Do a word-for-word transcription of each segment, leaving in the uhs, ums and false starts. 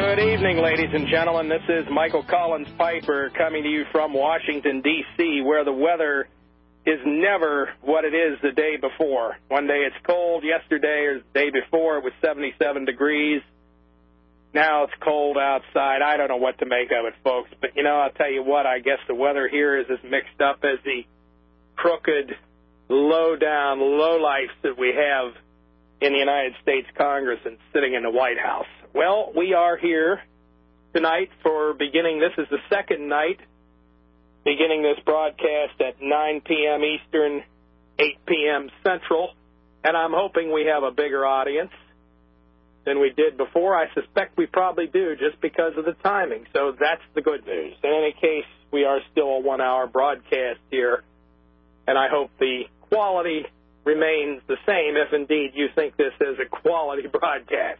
Good evening, ladies and gentlemen. This is Michael Collins Piper coming to you from Washington, D C, where the weather is never what it is the day before. One day it's cold. Yesterday or the day before it was seventy-seven degrees. Now it's cold outside. I don't know what to make of it, folks. But, you know, I'll tell you what, I guess the weather here is as mixed up as the crooked, low-down lowlifes that we have in the United States Congress and sitting in the White House. Well, we are here tonight for beginning, this is the second night, beginning this broadcast at nine p.m. Eastern, eight p.m. Central, and I'm hoping we have a bigger audience than we did before. I suspect we probably do just because of the timing, so that's the good news. In any case, we are still a one-hour broadcast here, and I hope the quality remains the same if indeed you think this is a quality broadcast.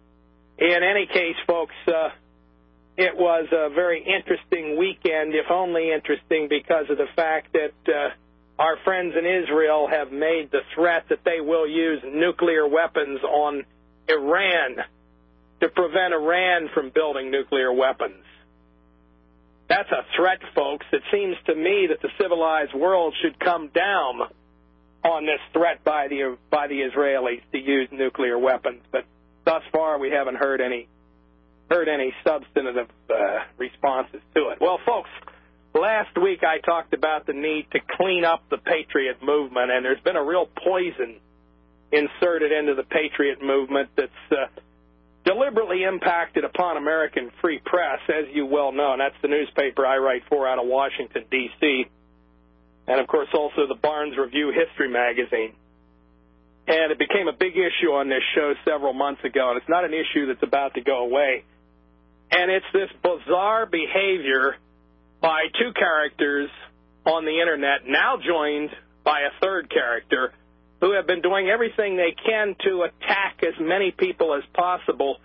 In any case, folks, uh, it was a very interesting weekend, if only interesting because of the fact that uh, our friends in Israel have made the threat that they will use nuclear weapons on Iran to prevent Iran from building nuclear weapons. That's a threat, folks. It seems to me that the civilized world should come down on this threat by the by the Israelis to use nuclear weapons, but thus far we haven't heard any heard any substantive uh, responses to it. Well, folks, last week I talked about the need to clean up the Patriot movement, and there's been a real poison inserted into the Patriot movement that's uh, deliberately impacted upon American free press, as you well know, and that's the newspaper I write for out of Washington, D C, and, of course, also the Barnes Review History magazine. And it became a big issue on this show several months ago, and it's not an issue that's about to go away. And it's this bizarre behavior by two characters on the Internet, now joined by a third character, who have been doing everything they can to attack as many people as possible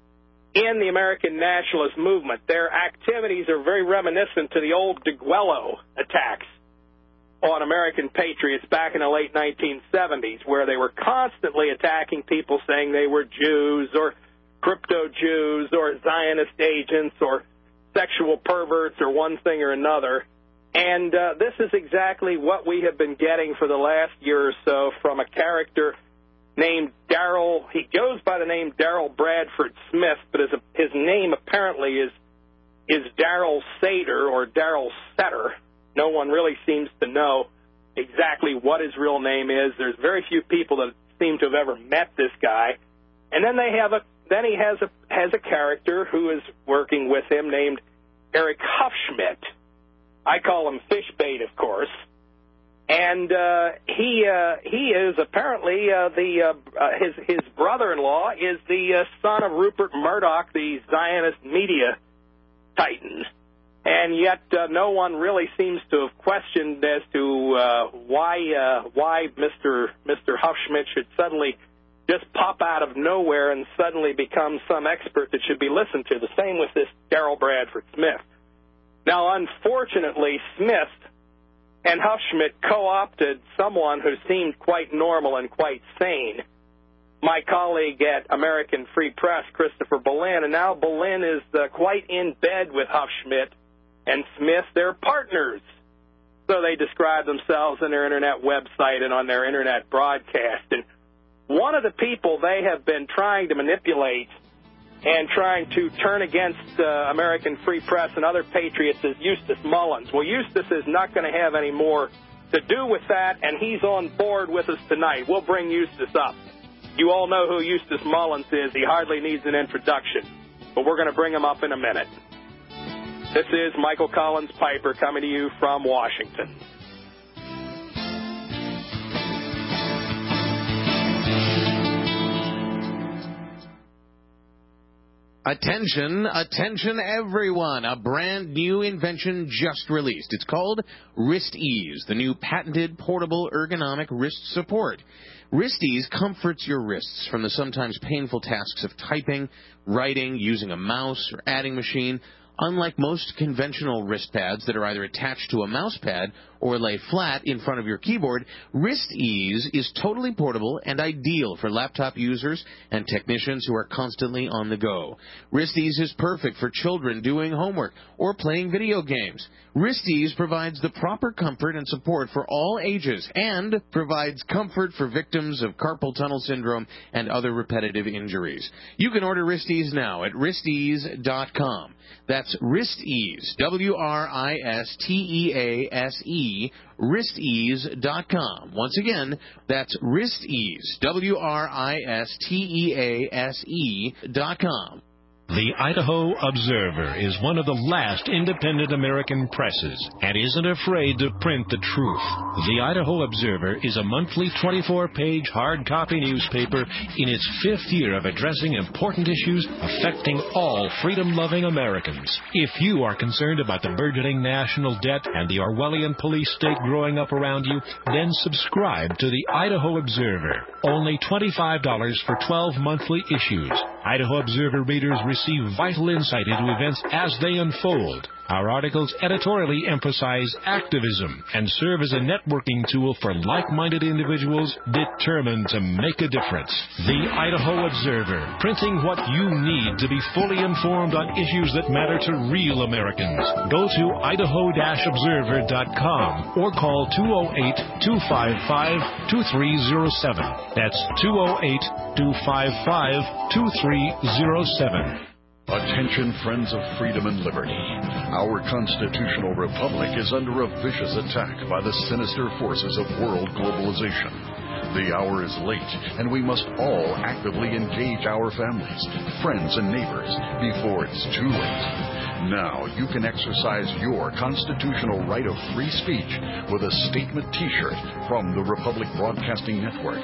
in the American nationalist movement. Their activities are very reminiscent to the old DeGuello attacks on American patriots back in the late nineteen seventies, where they were constantly attacking people saying they were Jews or crypto-Jews or Zionist agents or sexual perverts or one thing or another. And uh, this is exactly what we have been getting for the last year or so from a character named Darrell. He goes by the name Darrell Bradford Smith, but his, his name apparently is is Darrell Sater or Darrell Setter. No one really seems to know exactly what his real name is. There's very few people that seem to have ever met this guy. And then they have a then he has a has a character who is working with him named Eric Hufschmidt. I call him Fishbait, of course. And uh, he uh, he is apparently uh, the uh, uh, his his brother-in-law is the uh, son of Rupert Murdoch, the Zionist media titan. And yet uh, no one really seems to have questioned as to uh, why uh, why Mister Mister Hufschmidt should suddenly just pop out of nowhere and suddenly become some expert that should be listened to. The same with this Darrell Bradford Smith. Now, unfortunately, Smith and Hufschmidt co-opted someone who seemed quite normal and quite sane, my colleague at American Free Press, Christopher Boleyn, and now Boleyn is uh, quite in bed with Hufschmidt and Smith. They're partners. So they describe themselves on their Internet website and on their Internet broadcast. And one of the people they have been trying to manipulate and trying to turn against uh, American Free Press and other patriots is Eustace Mullins. Well, Eustace is not going to have any more to do with that, and he's on board with us tonight. We'll bring Eustace up. You all know who Eustace Mullins is. He hardly needs an introduction, but we're going to bring him up in a minute. This is Michael Collins Piper coming to you from Washington. Attention, attention everyone. A brand new invention just released. It's called WristEase, the new patented portable ergonomic wrist support. WristEase comforts your wrists from the sometimes painful tasks of typing, writing, using a mouse, or adding machine. Unlike most conventional wrist pads that are either attached to a mouse pad or lay flat in front of your keyboard, WristEase is totally portable and ideal for laptop users and technicians who are constantly on the go. WristEase is perfect for children doing homework or playing video games. WristEase provides the proper comfort and support for all ages and provides comfort for victims of carpal tunnel syndrome and other repetitive injuries. You can order WristEase now at wrist ease dot com. That's WristEase, W R I S T E A S E, wrist ease dot com. Once again, that's WristEase, W R I S T E A S E dot com. The Idaho Observer is one of the last independent American presses and isn't afraid to print the truth. The Idaho Observer is a monthly twenty-four page hard copy newspaper in its fifth year of addressing important issues affecting all freedom-loving Americans. If you are concerned about the burgeoning national debt and the Orwellian police state growing up around you, then subscribe to the Idaho Observer. Only twenty-five dollars for twelve monthly issues. Idaho Observer readers receive vital insight into events as they unfold. Our articles editorially emphasize activism and serve as a networking tool for like-minded individuals determined to make a difference. The Idaho Observer, printing what you need to be fully informed on issues that matter to real Americans. Go to idaho observer dot com or call two oh eight, two five five, two three oh seven. That's two oh eight, two five five, two three oh seven. Attention, friends of freedom and liberty. Our constitutional republic is under a vicious attack by the sinister forces of world globalization. The hour is late, and we must all actively engage our families, friends, and neighbors before it's too late. Now you can exercise your constitutional right of free speech with a statement T-shirt from the Republic Broadcasting Network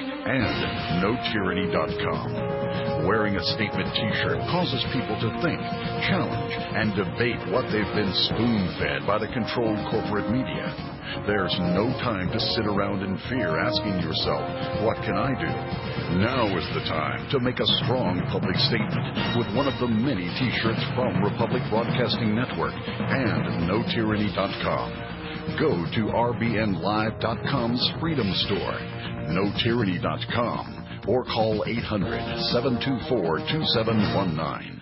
and no tyranny dot com. Wearing a statement T-shirt causes people to think, challenge, and debate what they've been spoon-fed by the controlled corporate media. There's no time to sit around in fear asking yourself, what can I do? Now is the time to make a strong public statement with one of the many T-shirts from Republic Broadcasting Network and no tyranny dot com. Go to r b n live dot com's Freedom Store, no tyranny dot com, or call eight hundred, seven two four, two seven one nine.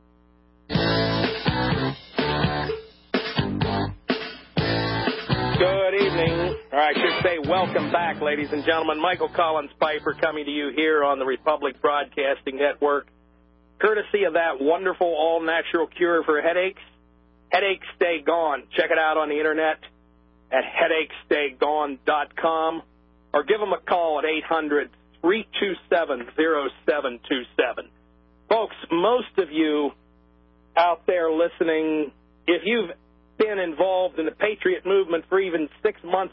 Good evening, or I should say welcome back, ladies and gentlemen. Michael Collins Piper coming to you here on the Republic Broadcasting Network, courtesy of that wonderful all-natural cure for headaches. Headaches Stay Gone. Check it out on the internet at headaches stay gone dot com, or give them a call at eight hundred, three two seven, oh seven two seven. Folks, most of you out there listening, if you've been involved in the Patriot movement for even six months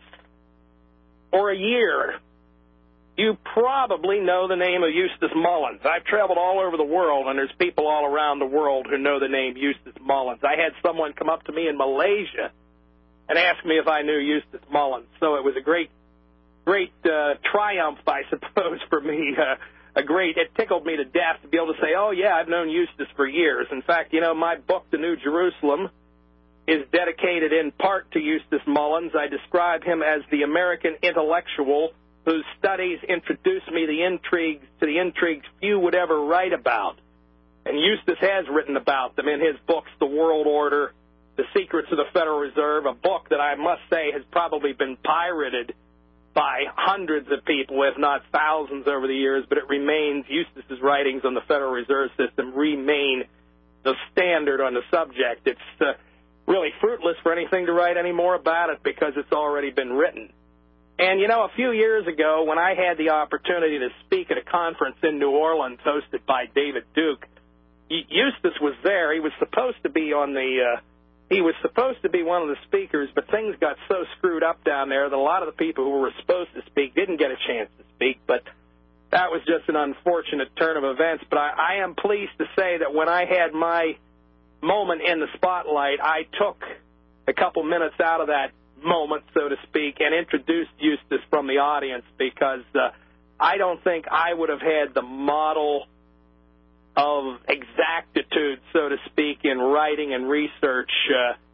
or a year, you probably know the name of Eustace Mullins. I've traveled all over the world, and there's people all around the world who know the name Eustace Mullins. I had someone come up to me in Malaysia and ask me if I knew Eustace Mullins. So it was a great, great uh, triumph, I suppose, for me. Uh, a great, it tickled me to death to be able to say, oh, yeah, I've known Eustace for years. In fact, you know, my book, The New Jerusalem, is dedicated in part to Eustace Mullins. I describe him as the American intellectual whose studies introduced me the intrigues, to the intrigues few would ever write about. And Eustace has written about them in his books, The World Order, The Secrets of the Federal Reserve, a book that I must say has probably been pirated by hundreds of people, if not thousands, over the years, but it remains, Eustace's writings on the Federal Reserve System remain the standard on the subject. It's uh, really fruitless for anything to write any more about it because it's already been written. And, you know, a few years ago when I had the opportunity to speak at a conference in New Orleans hosted by David Duke, Eustace was there. He was supposed to be on the... Uh, He was supposed to be one of the speakers, but things got so screwed up down there that a lot of the people who were supposed to speak didn't get a chance to speak. But that was just an unfortunate turn of events. But I, I am pleased to say that when I had my moment in the spotlight, I took a couple minutes out of that moment, so to speak, and introduced Eustace from the audience because uh, I don't think I would have had the model of exactitude, so to speak, in writing and research uh,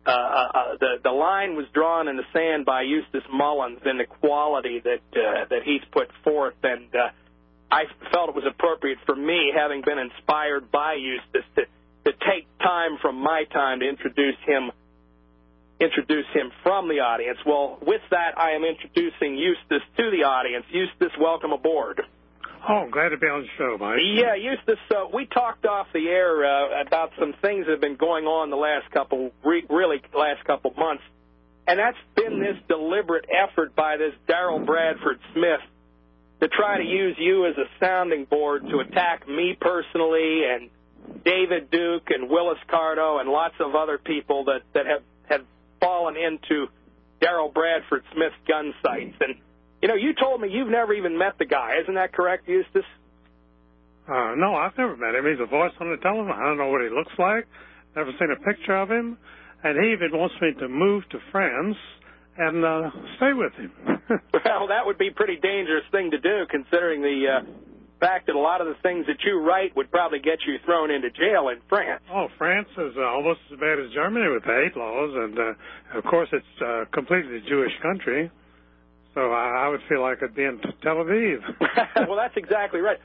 uh, uh, the the line was drawn in the sand by Eustace Mullins and the quality that uh, that he's put forth, and uh, I felt it was appropriate for me, having been inspired by Eustace, to to take time from my time to introduce him introduce him from the audience. Well, with that, I am introducing Eustace to the audience. Eustace, welcome aboard. Oh, glad to be on the show, Mike. Yeah, Eustace, uh, we talked off the air uh, about some things that have been going on the last couple, re- really last couple months, and that's been this deliberate effort by this Daryl Bradford Smith to try to use you as a sounding board to attack me personally and David Duke and Willis Cardo and lots of other people that, that have, have fallen into Daryl Bradford Smith's gun sights. And, you know, you told me you've never even met the guy. Isn't that correct, Eustace? Uh, no, I've never met him. He's a voice on the telephone. I don't know what he looks like. Never seen a picture of him. And he even wants me to move to France and uh, stay with him. Well, that would be a pretty dangerous thing to do, considering the uh, fact that a lot of the things that you write would probably get you thrown into jail in France. Oh, France is uh, almost as bad as Germany with the hate laws, and uh, of course it's a uh, completely Jewish country, so I, I would feel like I'd be in Tel Aviv. Well, that's exactly right.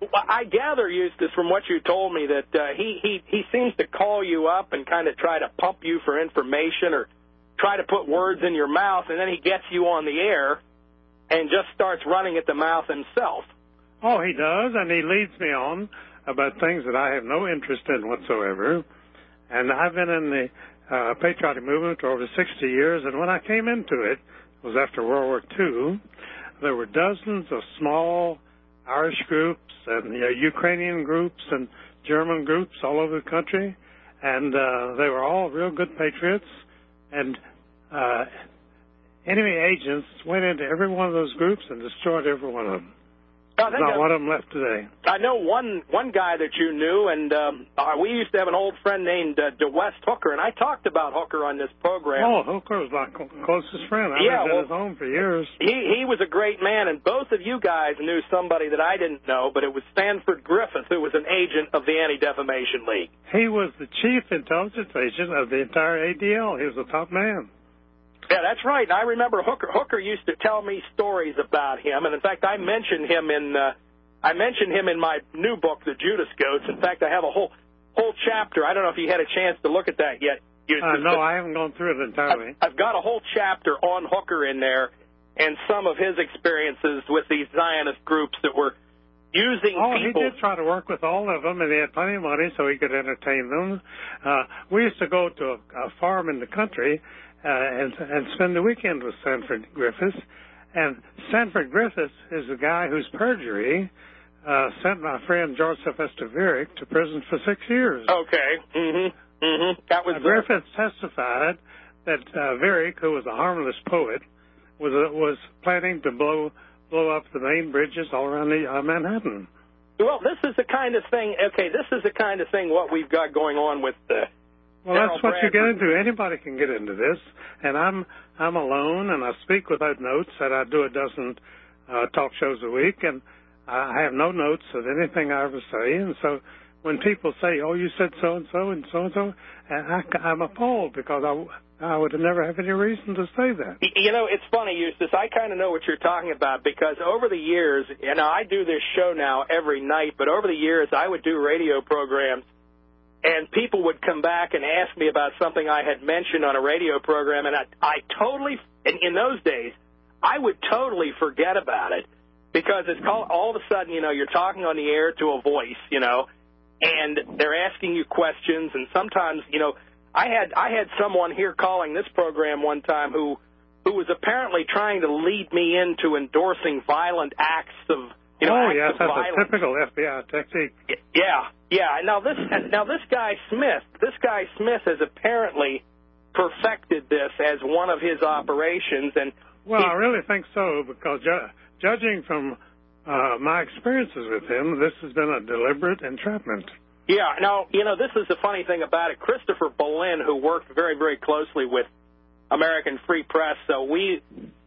I gather, Eustace, from what you told me, that uh, he, he, he seems to call you up and kind of try to pump you for information or try to put words in your mouth, and then he gets you on the air and just starts running at the mouth himself. Oh, he does, and he leads me on about things that I have no interest in whatsoever. And I've been in the uh, patriotic movement for over sixty years, and when I came into it, it was after World War Two, there were dozens of small Irish groups and you know, Ukrainian groups and German groups all over the country, and uh, they were all real good patriots, and uh, enemy agents went into every one of those groups and destroyed every one of them. There's not one of them left today. I know one one guy that you knew, and um, uh, we used to have an old friend named uh, DeWest Hooker, and I talked about Hooker on this program. Oh, Hooker was my closest friend. I yeah, lived well, in his home for years. He he was a great man, and both of you guys knew somebody that I didn't know, but it was Stanford Griffith, who was an agent of the Anti-Defamation League. He was the chief intelligence agent of the entire A D L. He was the top man. Yeah, that's right. And I remember Hooker. Hooker used to tell me stories about him, and in fact, I mentioned him in uh, I mentioned him in my new book, The Judas Goats. In fact, I have a whole whole chapter. I don't know if you had a chance to look at that yet. Uh, no, I haven't gone through it entirely. I've got a whole chapter on Hooker in there, and some of his experiences with these Zionist groups that were using oh, people. Oh, he did try to work with all of them, and he had plenty of money so he could entertain them. Uh, we used to go to a, a farm in the country uh, and, and spend the weekend with Stanford Griffiths. And Stanford Griffiths is the guy whose perjury uh, sent my friend George Sylvester Varick to prison for six years. Okay. Mm-hmm. Mm-hmm. That was uh, Griffiths testified that uh, Varick, who was a harmless poet, was uh, was planning to blow blow up the main bridges all around the, uh, Manhattan. Well, this is the kind of thing. Okay, this is the kind of thing what we've got going on with the. Well, Daryl that's what Bradford. you get into. Anybody can get into this, and I'm I'm alone, and I speak without notes. That I do a dozen uh, talk shows a week, and I have no notes of anything I ever say. And so, when people say, "Oh, you said so and so and so and so," I, I'm appalled because I I would never have any reason to say that. You know, it's funny, Eustace. I kind of know what you're talking about because over the years, you know, I do this show now every night, but over the years, I would do radio programs. And people would come back and ask me about something I had mentioned on a radio program, and I, I totally, in, in those days, I would totally forget about it because it's called, all of a sudden, you know, you're talking on the air to a voice, you know, and they're asking you questions, and sometimes, you know, I had I had someone here calling this program one time who who was apparently trying to lead me into endorsing violent acts of. You know, oh, yes, that's violence. a typical F B I technique. Yeah, yeah. Now this, now this guy Smith, this guy Smith has apparently perfected this as one of his operations, and well, he, I really think so because ju- judging from uh, my experiences with him, this has been a deliberate entrapment. Yeah. Now, you know, this is the funny thing about it. Christopher Boleyn, who worked very, very closely with American Free Press, so we.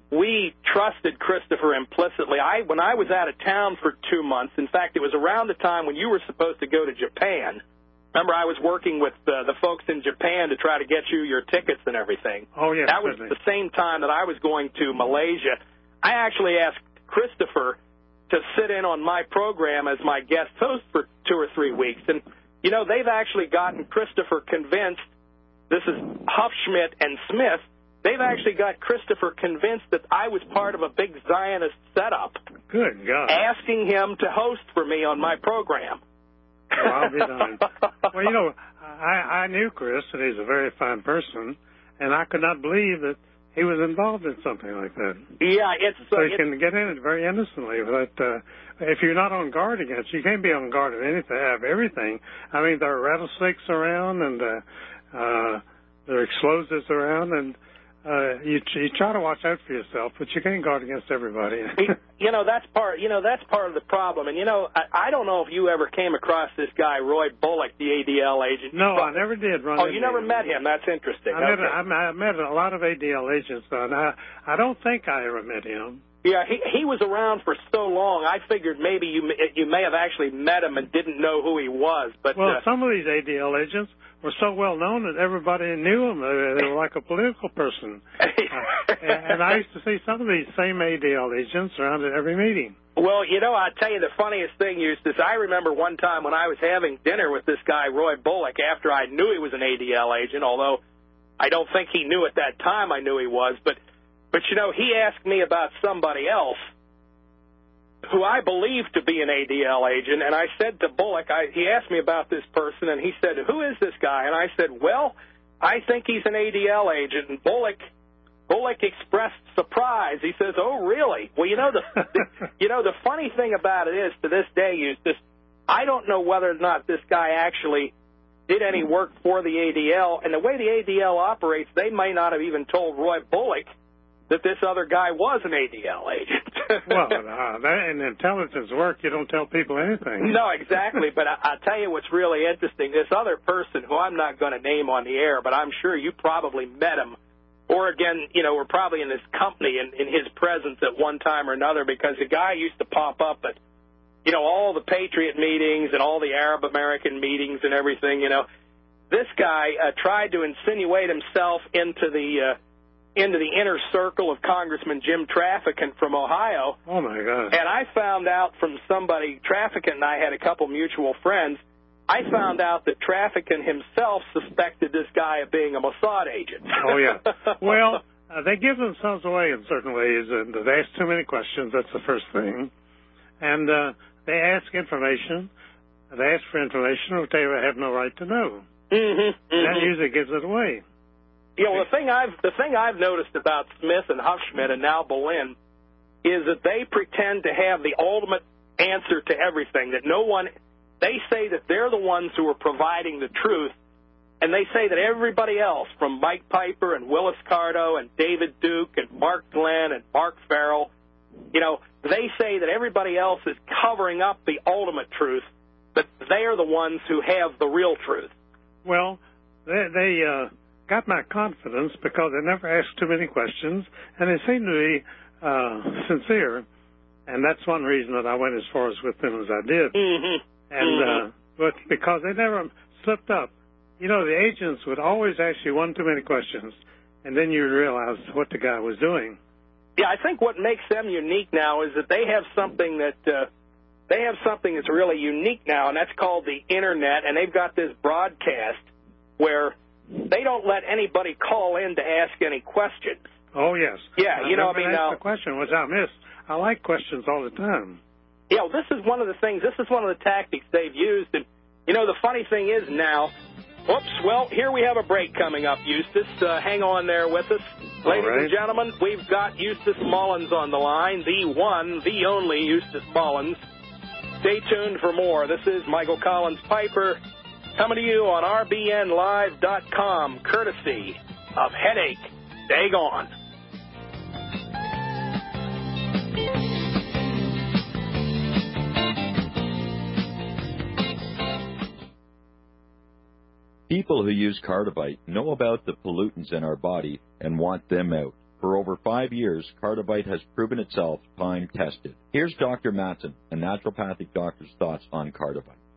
We trusted Christopher implicitly. I, when I was out of town for two months, in fact, it was around the time when you were supposed to go to Japan, Remember, I was working with uh, the folks in Japan to try to get you your tickets and everything. Oh, yes. That was certainly. the same time that I was going to Malaysia. I actually asked Christopher to sit in on my program as my guest host for two or three weeks. And, you know, they've actually gotten Christopher convinced, this is Huffschmidt and Smith, they've actually got Christopher convinced that I was part of a big Zionist setup. Good God. Asking him to host for me on my program. Well, I'll be darned. Well, you know, I, I knew Chris, and he's a very fine person, and I could not believe that he was involved in something like that. Yeah, it's... So uh, you can get in it very innocently. But uh, if you're not on guard against, you can't be on guard of anything, have everything. I mean, there are rattlesnakes around, and uh, uh, there are explosives around, and uh, you, you try to watch out for yourself, but you can't guard against everybody. You know, that's part. You know, that's part of the problem. And you know, I, I don't know if you ever came across this guy, Roy Bullock, the A D L agent. No, I never did run. Oh, you never met him? That's interesting. I met, okay. I met a lot of A D L agents, and I, I don't think I ever met him. Yeah, he he was around for so long. I figured maybe you you may have actually met him and didn't know who he was. But well, uh, some of these A D L agents were so well known that everybody knew him. They, they were like a political person. uh, and, and I used to see some of these same A D L agents around at every meeting. Well, you know, I'll tell you the funniest thing, Eustace. I remember one time when I was having dinner with this guy, Roy Bullock, after I knew he was an A D L agent, although I don't think he knew at that time I knew he was. But, but you know, he asked me about somebody else who I believed to be an A D L agent, and I said to Bullock, I, he asked me about this person, and he said, who is this guy? And I said, well, I think he's an A D L agent. And Bullock... Bullock expressed surprise. He says, "Oh, really?" Well, you know the, the you know the funny thing about it is, to this day, Eustace, I don't know whether or not this guy actually did any work for the A D L. And the way the A D L operates, they may not have even told Roy Bullock that this other guy was an A D L agent. Well, uh, that, in intelligence work, you don't tell people anything. No, exactly. But I, I'll tell you what's really interesting. This other person, who I'm not going to name on the air, but I'm sure you probably met him. Or, again, you know, we're probably in his company in, in his presence at one time or another, because the guy used to pop up at, you know, all the Patriot meetings and all the Arab American meetings and everything, you know. This guy uh, tried to insinuate himself into the uh, into the inner circle of Congressman Jim Traficant from Ohio. Oh, my God. And I found out from somebody, Traficant and I had a couple mutual friends, I found out that Traficant himself suspected this guy of being a Mossad agent. Oh, yeah. Well, uh, they give themselves away in certain ways, and they ask too many questions. That's the first thing. And uh, they ask information. They ask for information which they have no right to know. Mm-hmm, mm-hmm. That usually gives it away. You know, the thing I've the thing I've noticed about Smith and Huffschmidt and now Boleyn is that they pretend to have the ultimate answer to everything. That no one. They say that they're the ones who are providing the truth, and they say that everybody else, from Mike Piper and Willis Carto and David Duke and Mark Glenn and Mark Farrell, you know, they say that everybody else is covering up the ultimate truth, but they are the ones who have the real truth. Well, they, they uh, got my confidence because they never asked too many questions, and they seem to be uh, sincere, and that's one reason that I went as far as with them as I did. Mm-hmm. And mm-hmm. uh, but because they never slipped up. You know, the agents would always ask you one too many questions, and then you realize what the guy was doing. Yeah, I think what makes them unique now is that they have something that uh, they have something that's really unique now, and that's called the Internet, and they've got this broadcast where they don't let anybody call in to ask any questions. Oh, yes. Yeah, I you know, I mean, asked now, the question, which I missed. I like questions all the time. Yeah, well, this is one of the things, this is one of the tactics they've used. And, you know, the funny thing is now, oops, well, here we have a break coming up, Eustace. Uh, hang on there with us. Ladies right. and gentlemen, we've got Eustace Mullins on the line, the one, the only Eustace Mullins. Stay tuned for more. This is Michael Collins Piper coming to you on R B N live dot com, courtesy of Headache. Daggone. People who use Cardivite know about the pollutants in our body and want them out. For over five years, Cardivite has proven itself time-tested. Here's Doctor Matson, a naturopathic doctor's thoughts on Cardivite.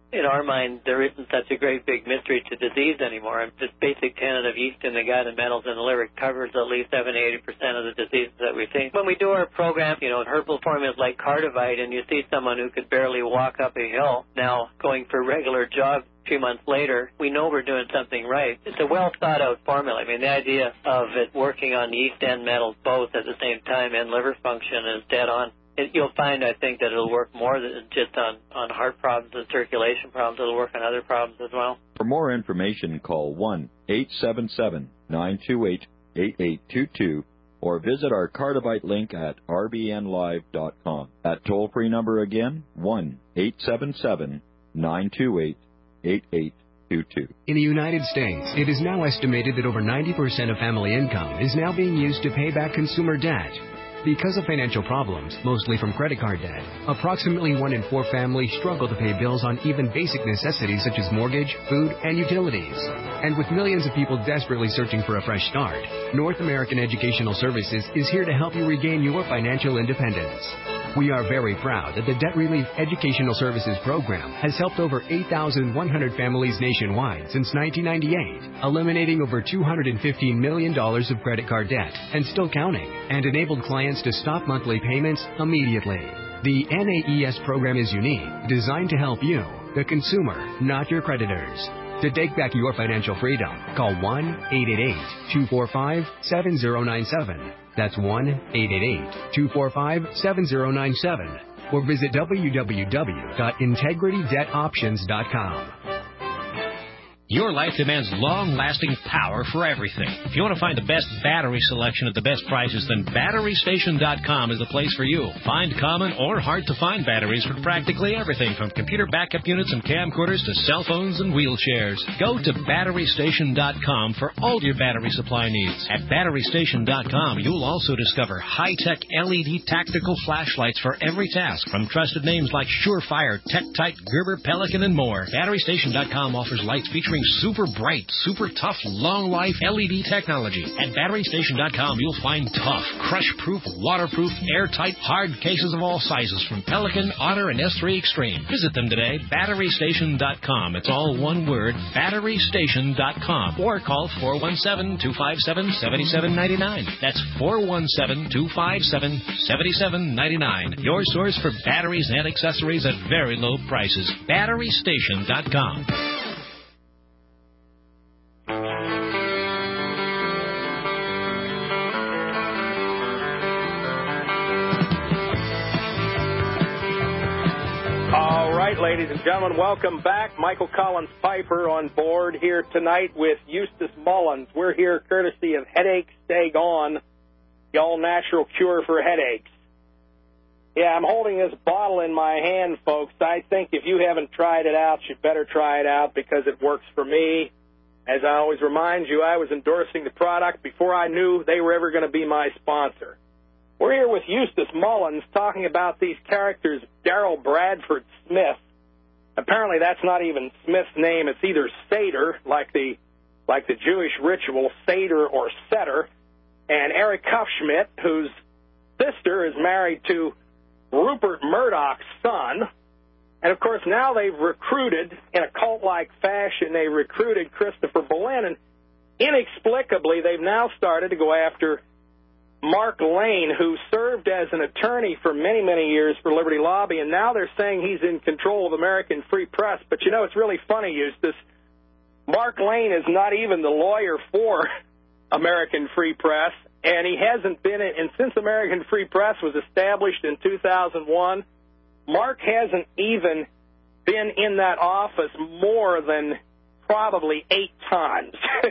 in our mind, there isn't such a great big mystery to disease anymore. And this basic tenet of yeast in the gut and metals in the liver covers at least seventy, eighty percent of the diseases that we see. When we do our program, you know, herbal formulas like Cardivite, and you see someone who could barely walk up a hill now going for a regular jog a few months later, we know we're doing something right. It's a well-thought-out formula. I mean, the idea of it working on yeast and metals both at the same time and liver function is dead on. It, you'll find, I think, that it'll work more than just on, on heart problems and circulation problems. It'll work on other problems as well. For more information, call one eight seven seven, nine two eight, eight eight two two or visit our Cardivite link at r b n live dot com. That toll-free number again, one eight seven seven, nine two eight, eight eight two two. In the United States, it is now estimated that over ninety percent of family income is now being used to pay back consumer debt. Because of financial problems, mostly from credit card debt, approximately one in four families struggle to pay bills on even basic necessities such as mortgage, food, and utilities. And with millions of people desperately searching for a fresh start, North American Educational Services is here to help you regain your financial independence. We are very proud that the Debt Relief Educational Services Program has helped over eight thousand one hundred families nationwide since nineteen ninety-eight, eliminating over two hundred fifteen million dollars of credit card debt and still counting, and enabled clients to stop monthly payments immediately. The N A E S program is unique, designed to help you, the consumer, not your creditors. To take back your financial freedom, call one eight eight eight, two four five, seven zero nine seven. That's one eight eight eight, two four five, seven zero nine seven. Or visit w w w dot integrity debt options dot com. Your life demands long-lasting power for everything. If you want to find the best battery selection at the best prices, then battery station dot com is the place for you. Find common or hard-to-find batteries for practically everything, from computer backup units and camcorders to cell phones and wheelchairs. Go to battery station dot com for all your battery supply needs. At battery station dot com, you'll also discover high-tech L E D tactical flashlights for every task, from trusted names like Surefire, Tektite, Gerber, Pelican, and more. battery station dot com offers lights featuring super bright, super tough, long-life L E D technology. At battery station dot com, you'll find tough, crush-proof, waterproof, airtight, hard cases of all sizes from Pelican, Otter, and S three Extreme. Visit them today, battery station dot com. It's all one word, battery station dot com. Or call four one seven, two five seven, seven seven nine nine. That's four one seven, two five seven, seven seven nine nine. Your source for batteries and accessories at very low prices. battery station dot com. All right, ladies and gentlemen, welcome back. Michael Collins Piper on board here tonight with Eustace Mullins. We're here courtesy of Headache Stay Gone, the all-natural cure for headaches. Yeah, I'm holding this bottle in my hand, folks. I think if you haven't tried it out, you better try it out because it works for me. As I always remind you, I was endorsing the product before I knew they were ever going to be my sponsor. We're here with Eustace Mullins talking about these characters, Daryl Bradford Smith. Apparently that's not even Smith's name. It's either Seder, like the like the Jewish ritual, Seder or Setter, and Eric Hufschmidt, whose sister is married to Rupert Murdoch's son. And, of course, now they've recruited, in a cult-like fashion, they recruited Christopher Boleyn, and inexplicably they've now started to go after Mark Lane, who served as an attorney for many, many years for Liberty Lobby, and now they're saying he's in control of American Free Press. But, you know, it's really funny, Eustace. Mark Lane is not even the lawyer for American Free Press, and he hasn't been in, and since American Free Press was established in two thousand one, Mark hasn't even been in that office more than probably eight times.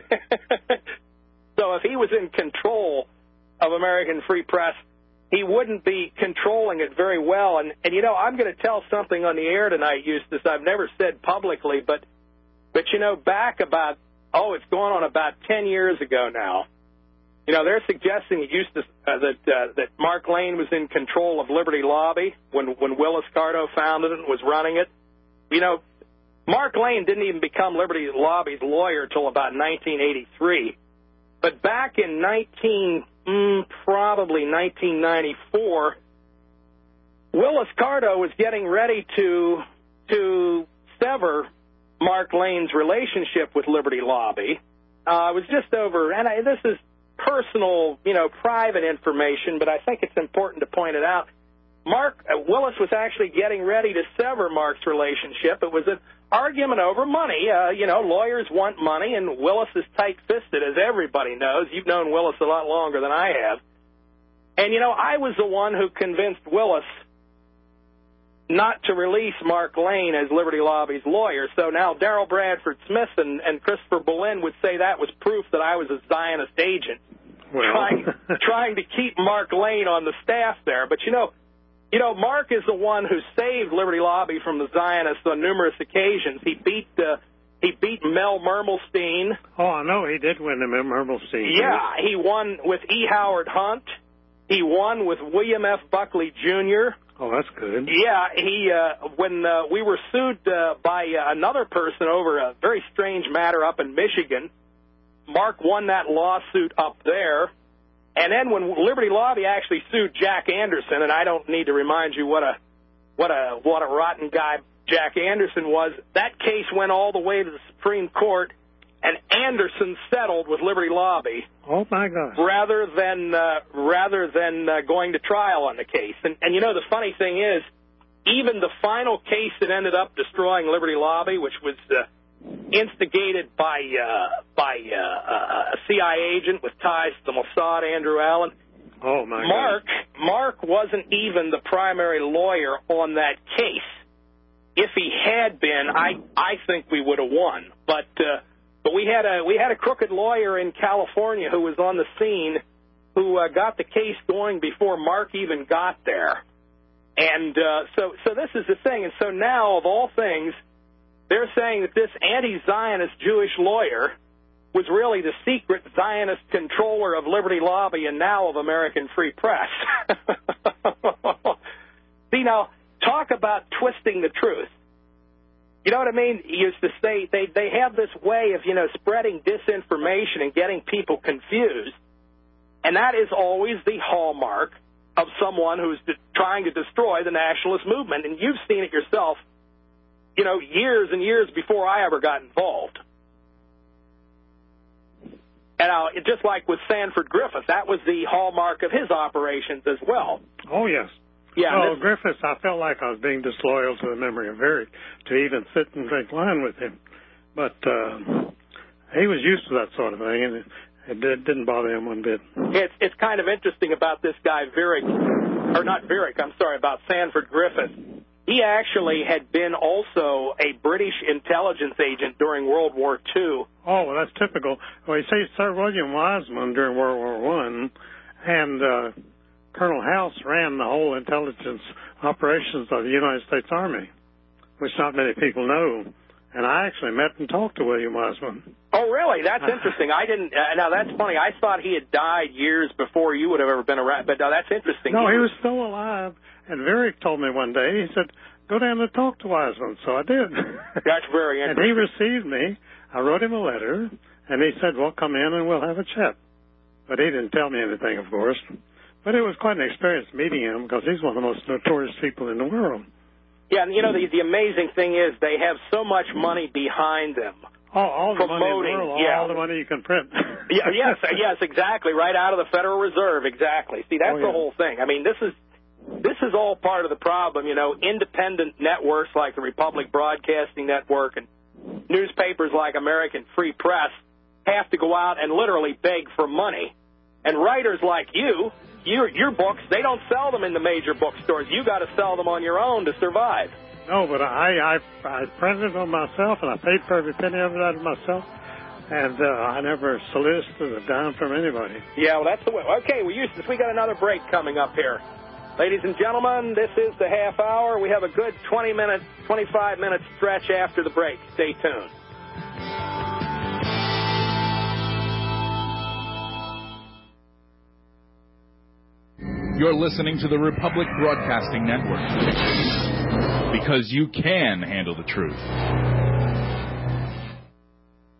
So if he was in control of American Free Press, he wouldn't be controlling it very well. And, and you know, I'm going to tell something on the air tonight, Eustace, I've never said publicly, but, but you know, back about, oh, it's going on about ten years ago now, you know, they're suggesting that, Eustace, uh, that, uh, that Mark Lane was in control of Liberty Lobby when, when Willis Carto founded it and was running it. You know, Mark Lane didn't even become Liberty Lobby's lawyer until about nineteen eighty-three. But back in nineteen, mm, probably nineteen ninety-four, Willis Carto was getting ready to to sever Mark Lane's relationship with Liberty Lobby. Uh, it was just over, and I, this is personal, you know, private information, but I think it's important to point it out. Mark uh, Willis was actually getting ready to sever Mark's relationship. It was an argument over money. Uh, you know, lawyers want money, and Willis is tight-fisted, as everybody knows. You've known Willis a lot longer than I have. And, you know, I was the one who convinced Willis not to release Mark Lane as Liberty Lobby's lawyer. So now Darrell Bradford Smith and, and Christopher Boleyn would say that was proof that I was a Zionist agent, well. trying, trying to keep Mark Lane on the staff there. But, you know, you know, Mark is the one who saved Liberty Lobby from the Zionists on numerous occasions. He beat uh, he beat Mel Mermelstein. Oh, I know he did win the Mel Mermelstein. Yeah, he won with E. Howard Hunt. He won with William F. Buckley, Junior Oh, that's good. Yeah, he uh, when uh, we were sued uh, by uh, another person over a very strange matter up in Michigan, Mark won that lawsuit up there. And then when Liberty Lobby actually sued Jack Anderson, and I don't need to remind you what a what a what a rotten guy Jack Anderson was, that case went all the way to the Supreme Court, and Anderson settled with Liberty Lobby. Oh my gosh! Rather than uh, rather than uh, going to trial on the case, and and you know the funny thing is, even the final case that ended up destroying Liberty Lobby, which was uh, instigated by uh, by uh, a C I A agent with ties to the Mossad, Andrew Allen. Oh my Mark gosh. Mark wasn't even the primary lawyer on that case. If he had been, I I think we would have won, but. Uh, But we had a we had a crooked lawyer in California who was on the scene, who uh, got the case going before Mark even got there, and uh, so so this is the thing. And so now, of all things, they're saying that this anti-Zionist Jewish lawyer was really the secret Zionist controller of Liberty Lobby and now of American Free Press. See, now talk about twisting the truth. You know what I mean? You used to say they, they have this way of, you know, spreading disinformation and getting people confused. And that is always the hallmark of someone who's de- trying to destroy the nationalist movement. And you've seen it yourself, you know, years and years before I ever got involved. And uh, just like with Sanford Griffith, that was the hallmark of his operations as well. Oh, yes. Yeah, oh, this, Griffiths, I felt like I was being disloyal to the memory of Varick to even sit and drink wine with him. But uh, he was used to that sort of thing, and it, it did, didn't bother him one bit. It's, it's kind of interesting about this guy, Varick, or not Varick, I'm sorry, about Sanford Griffith. He actually had been also a British intelligence agent during World War Two. Oh, well, that's typical. Well, you see, Sir William Wiseman during World War One, and... Uh, Colonel House ran the whole intelligence operations of the United States Army, which not many people know. And I actually met and talked to William Wiseman. Oh, really? That's interesting. I didn't. Uh, now, that's funny. I thought he had died years before you would have ever been around. But no, that's interesting. No, he, he was still alive. And Varick told me one day, he said, go down and talk to Wiseman. So I did. That's very interesting. And he received me. I wrote him a letter, and he said, well, come in and we'll have a chat. But he didn't tell me anything, of course. But it was quite an experience meeting him because he's one of the most notorious people in the world. Yeah, and you know, the, the amazing thing is they have so much money behind them. Oh, all the promoting, money in the world, yeah. all the money you can print. yeah, yes, yes, exactly, right out of the Federal Reserve, exactly. See, that's oh, yeah. the whole thing. I mean, this is this is all part of the problem, you know, independent networks like the Republic Broadcasting Network and newspapers like American Free Press have to go out and literally beg for money. And writers like you, your, your books, they don't sell them in the major bookstores. You got to sell them on your own to survive. No, but I, I, I printed them myself, and I paid for every penny of it out of myself. And uh, I never solicited a dime from anybody. Yeah, well, that's the way. Okay, well, Eustace, we got another break coming up here. Ladies and gentlemen, this is the half hour. We have a good twenty minute, twenty-five minute stretch after the break. Stay tuned. You're listening to the Republic Broadcasting Network. Because you can handle the truth.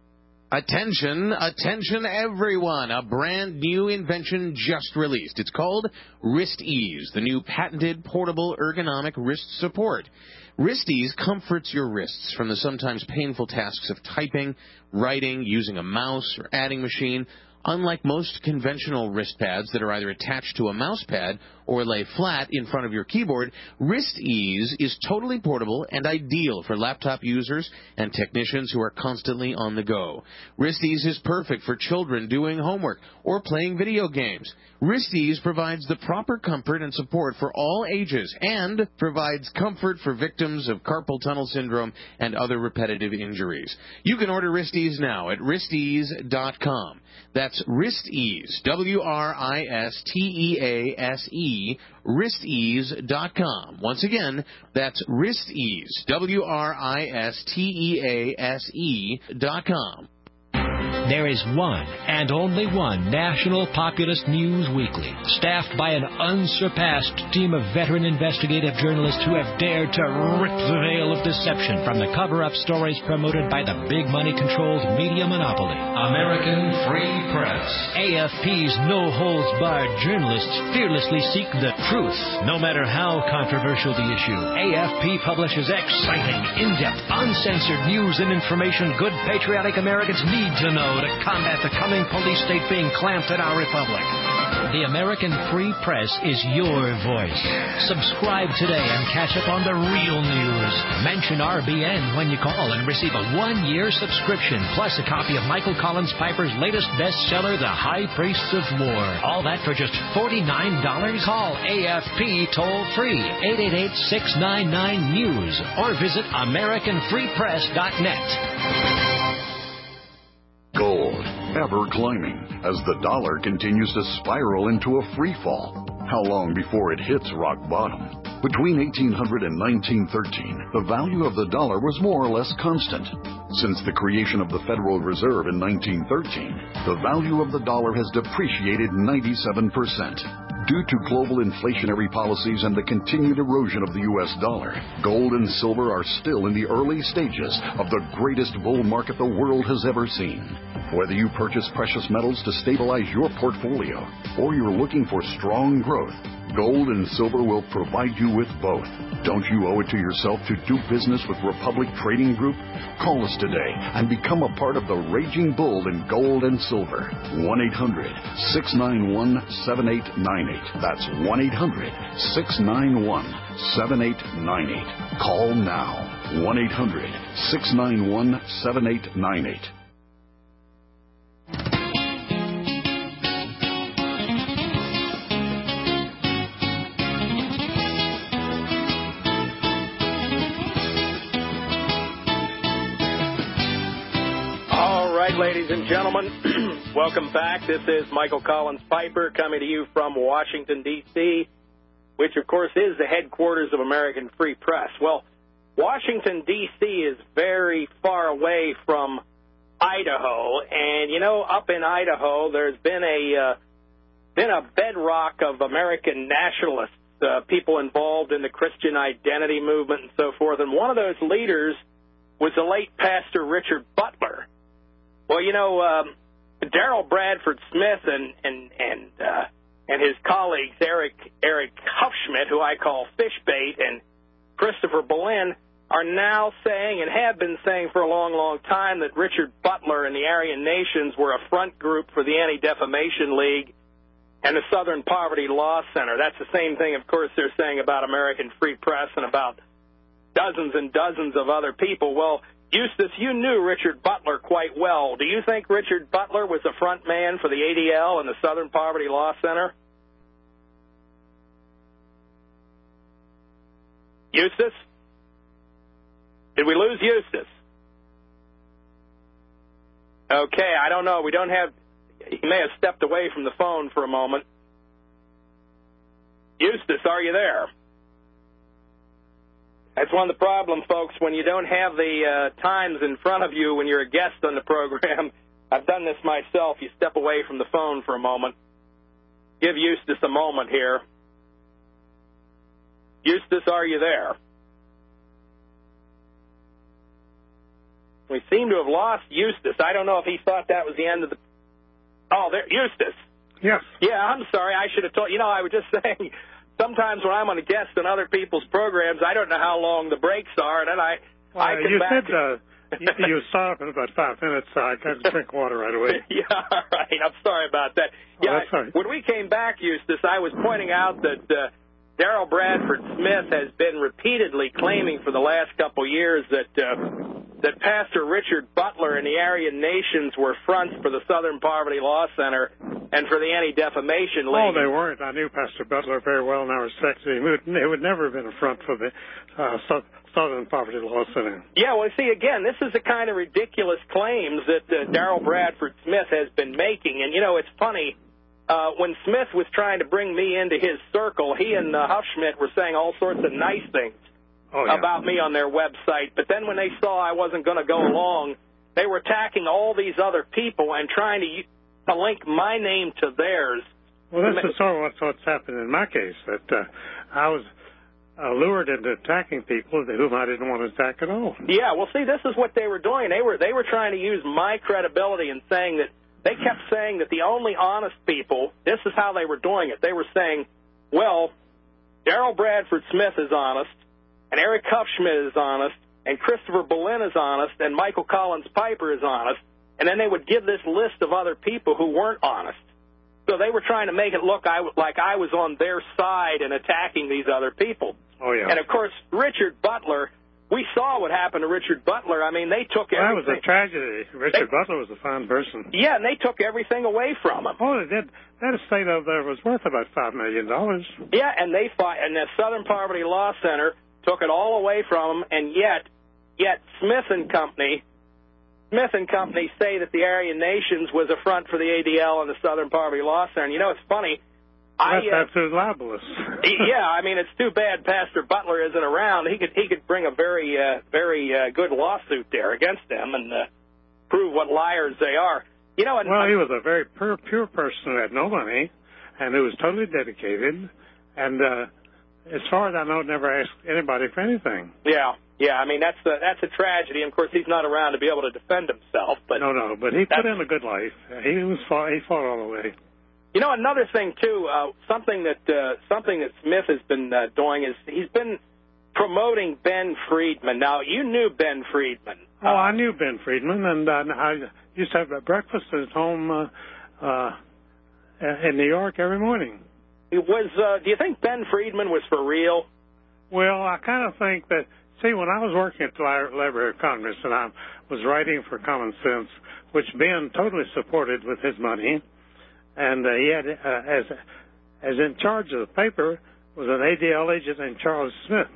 Attention, attention everyone, a brand new invention just released. It's called WristEase, the new patented portable ergonomic wrist support. WristEase comforts your wrists from the sometimes painful tasks of typing, writing, using a mouse, or adding machine. Unlike most conventional wrist pads that are either attached to a mouse pad or lay flat in front of your keyboard, WristEase is totally portable and ideal for laptop users and technicians who are constantly on the go. WristEase is perfect for children doing homework or playing video games. WristEase provides the proper comfort and support for all ages and provides comfort for victims of carpal tunnel syndrome and other repetitive injuries. You can order WristEase now at wrist ease dot com. That's WristEase, W R I S T E A S E, wrist ease dot com. Once again, that's WristEase, W R I S T E A S E dot com. There is one and only one national populist news weekly, staffed by an unsurpassed team of veteran investigative journalists who have dared to rip the veil of deception from the cover-up stories promoted by the big money-controlled media monopoly. American Free Press. A F P's no-holds-barred journalists fearlessly seek the truth, no matter how controversial the issue. A F P publishes exciting, in-depth, uncensored news and information good patriotic Americans need to know to combat the coming police state being clamped at our republic. The American Free Press is your voice. Subscribe today and catch up on the real news. Mention R B N when you call and receive a one-year subscription, plus a copy of Michael Collins Piper's latest bestseller, The High Priests of War. All that for just forty-nine dollars. Call A F P toll-free, eight eight eight, six nine nine, news, or visit american free press dot net. Gold, ever climbing, as the dollar continues to spiral into a free fall. How long before it hits rock bottom? Between eighteen hundred and nineteen thirteen, the value of the dollar was more or less constant. Since the creation of the Federal Reserve in nineteen thirteen, the value of the dollar has depreciated ninety-seven percent. Due to global inflationary policies and the continued erosion of the U S dollar, gold and silver are still in the early stages of the greatest bull market the world has ever seen. Whether you purchase precious metals to stabilize your portfolio or you're looking for strong growth, gold and silver will provide you with both. Don't you owe it to yourself to do business with Republic Trading Group? Call us today and become a part of the raging bull in gold and silver. one eight hundred, six nine one, seven eight nine eight. That's one eight hundred, six nine one, seven eight nine eight. Call now. one eight hundred, six nine one, seven eight nine eight. Ladies and gentlemen, welcome back. This is Michael Collins Piper coming to you from Washington, D C, which, of course, is the headquarters of American Free Press. Well, Washington, D C is very far away from Idaho, and, you know, up in Idaho, there's been a, uh, been a bedrock of American nationalists, uh, people involved in the Christian identity movement and so forth, and one of those leaders was the late Pastor Richard Butler. Well, you know, um, Darrell Bradford Smith and and and uh, and his colleagues Eric Eric Huffschmidt, who I call Fishbait, and Christopher Boleyn, are now saying and have been saying for a long, long time that Richard Butler and the Aryan Nations were a front group for the Anti-Defamation League and the Southern Poverty Law Center. That's the same thing, of course, they're saying about American Free Press and about dozens and dozens of other people. Well, Eustace, you knew Richard Butler quite well. Do you think Richard Butler was the front man for the A D L and the Southern Poverty Law Center? Eustace? Did we lose Eustace? Okay, I don't know. We don't have... He may have stepped away from the phone for a moment. Eustace, are you there? That's one of the problems, folks, when you don't have the uh, times in front of you when you're a guest on the program. I've done this myself. You step away from the phone for a moment. Give Eustace a moment here. Eustace, are you there? We seem to have lost Eustace. I don't know if he thought that was the end of the... Oh, there, Eustace. Yes. Yeah, I'm sorry. I should have told... You know, I was just saying, sometimes when I'm on a guest on other people's programs, I don't know how long the breaks are, and then I... Well, I you back said uh, you, you stop in about five minutes, so I got to drink water right away. Yeah, all right. I'm sorry about that. Oh, Yeah, that's right. When we came back, Eustace, I was pointing out that uh, Daryl Bradford Smith has been repeatedly claiming for the last couple of years that uh, that Pastor Richard Butler and the Aryan Nations were fronts for the Southern Poverty Law Center and for the Anti-Defamation League. Oh, they weren't. I knew Pastor Butler very well, and I respected him. It would, it would never have been a front for the uh, Southern Poverty Law Center. Yeah, well, see, again, this is the kind of ridiculous claims that uh, Daryl Bradford Smith has been making. And, you know, it's funny. Uh, when Smith was trying to bring me into his circle, he and uh, Huffschmidt were saying all sorts of nice things oh, yeah. about me on their website. But then when they saw I wasn't going to go along, they were attacking all these other people and trying to, to link my name to theirs. Well, this is sort of what's, what's happened in my case, that uh, I was uh, lured into attacking people whom I didn't want to attack at all. Yeah, well, see, this is what they were doing. They were they were trying to use my credibility and saying that they kept saying that the only honest people, this is how they were doing it. They were saying, well, Daryl Bradford Smith is honest, and Eric Huffschmidt is honest, and Christopher Boleyn is honest, and Michael Collins Piper is honest, and then they would give this list of other people who weren't honest. So they were trying to make it look I, like I was on their side and attacking these other people. Oh, yeah. And, of course, Richard Butler, we saw what happened to Richard Butler. I mean, they took well, everything. That was a tragedy. Richard they, Butler was a fine person. Yeah, and they took everything away from him. Oh, they did. That estate over there was worth about five million dollars. Yeah, and they fought, and the Southern Poverty Law Center took it all away from him, and yet, yet Smith and Company, Smith and Company say that the Aryan Nations was a front for the A D L and the Southern Poverty Law Center. And you know, it's funny. That's I, uh, absolutely libelous. Yeah, I mean, it's too bad Pastor Butler isn't around. He could he could bring a very uh, very uh, good lawsuit there against them and uh, prove what liars they are. You know, and, well, he was a very pure, pure person who had no money and who was totally dedicated. And uh, as far as I know, never asked anybody for anything. Yeah, yeah. I mean, that's a, that's a tragedy. And of course, he's not around to be able to defend himself. But no, no. But he put in a good life. He was fought, he fought all the way. You know, another thing too, uh, something that uh, something that Smith has been uh, doing is he's been promoting Ben Friedman. Now, you knew Ben Friedman. Oh, uh, I knew Ben Friedman, and uh, I used to have breakfast at his home uh, uh, in New York every morning. It was. Uh, do you think Ben Friedman was for real? Well, I kind of think that. See, when I was working at the Library of Congress and I was writing for Common Sense, which Ben totally supported with his money. And uh, he had, uh, as as in charge of the paper, was an A D L agent named Charles Smith.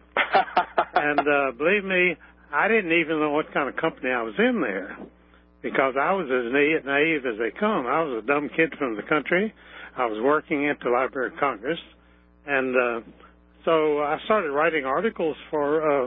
And uh, believe me, I didn't even know what kind of company I was in there, because I was as naive, naive as they come. I was a dumb kid from the country. I was working at the Library of Congress, and uh, so I started writing articles for uh,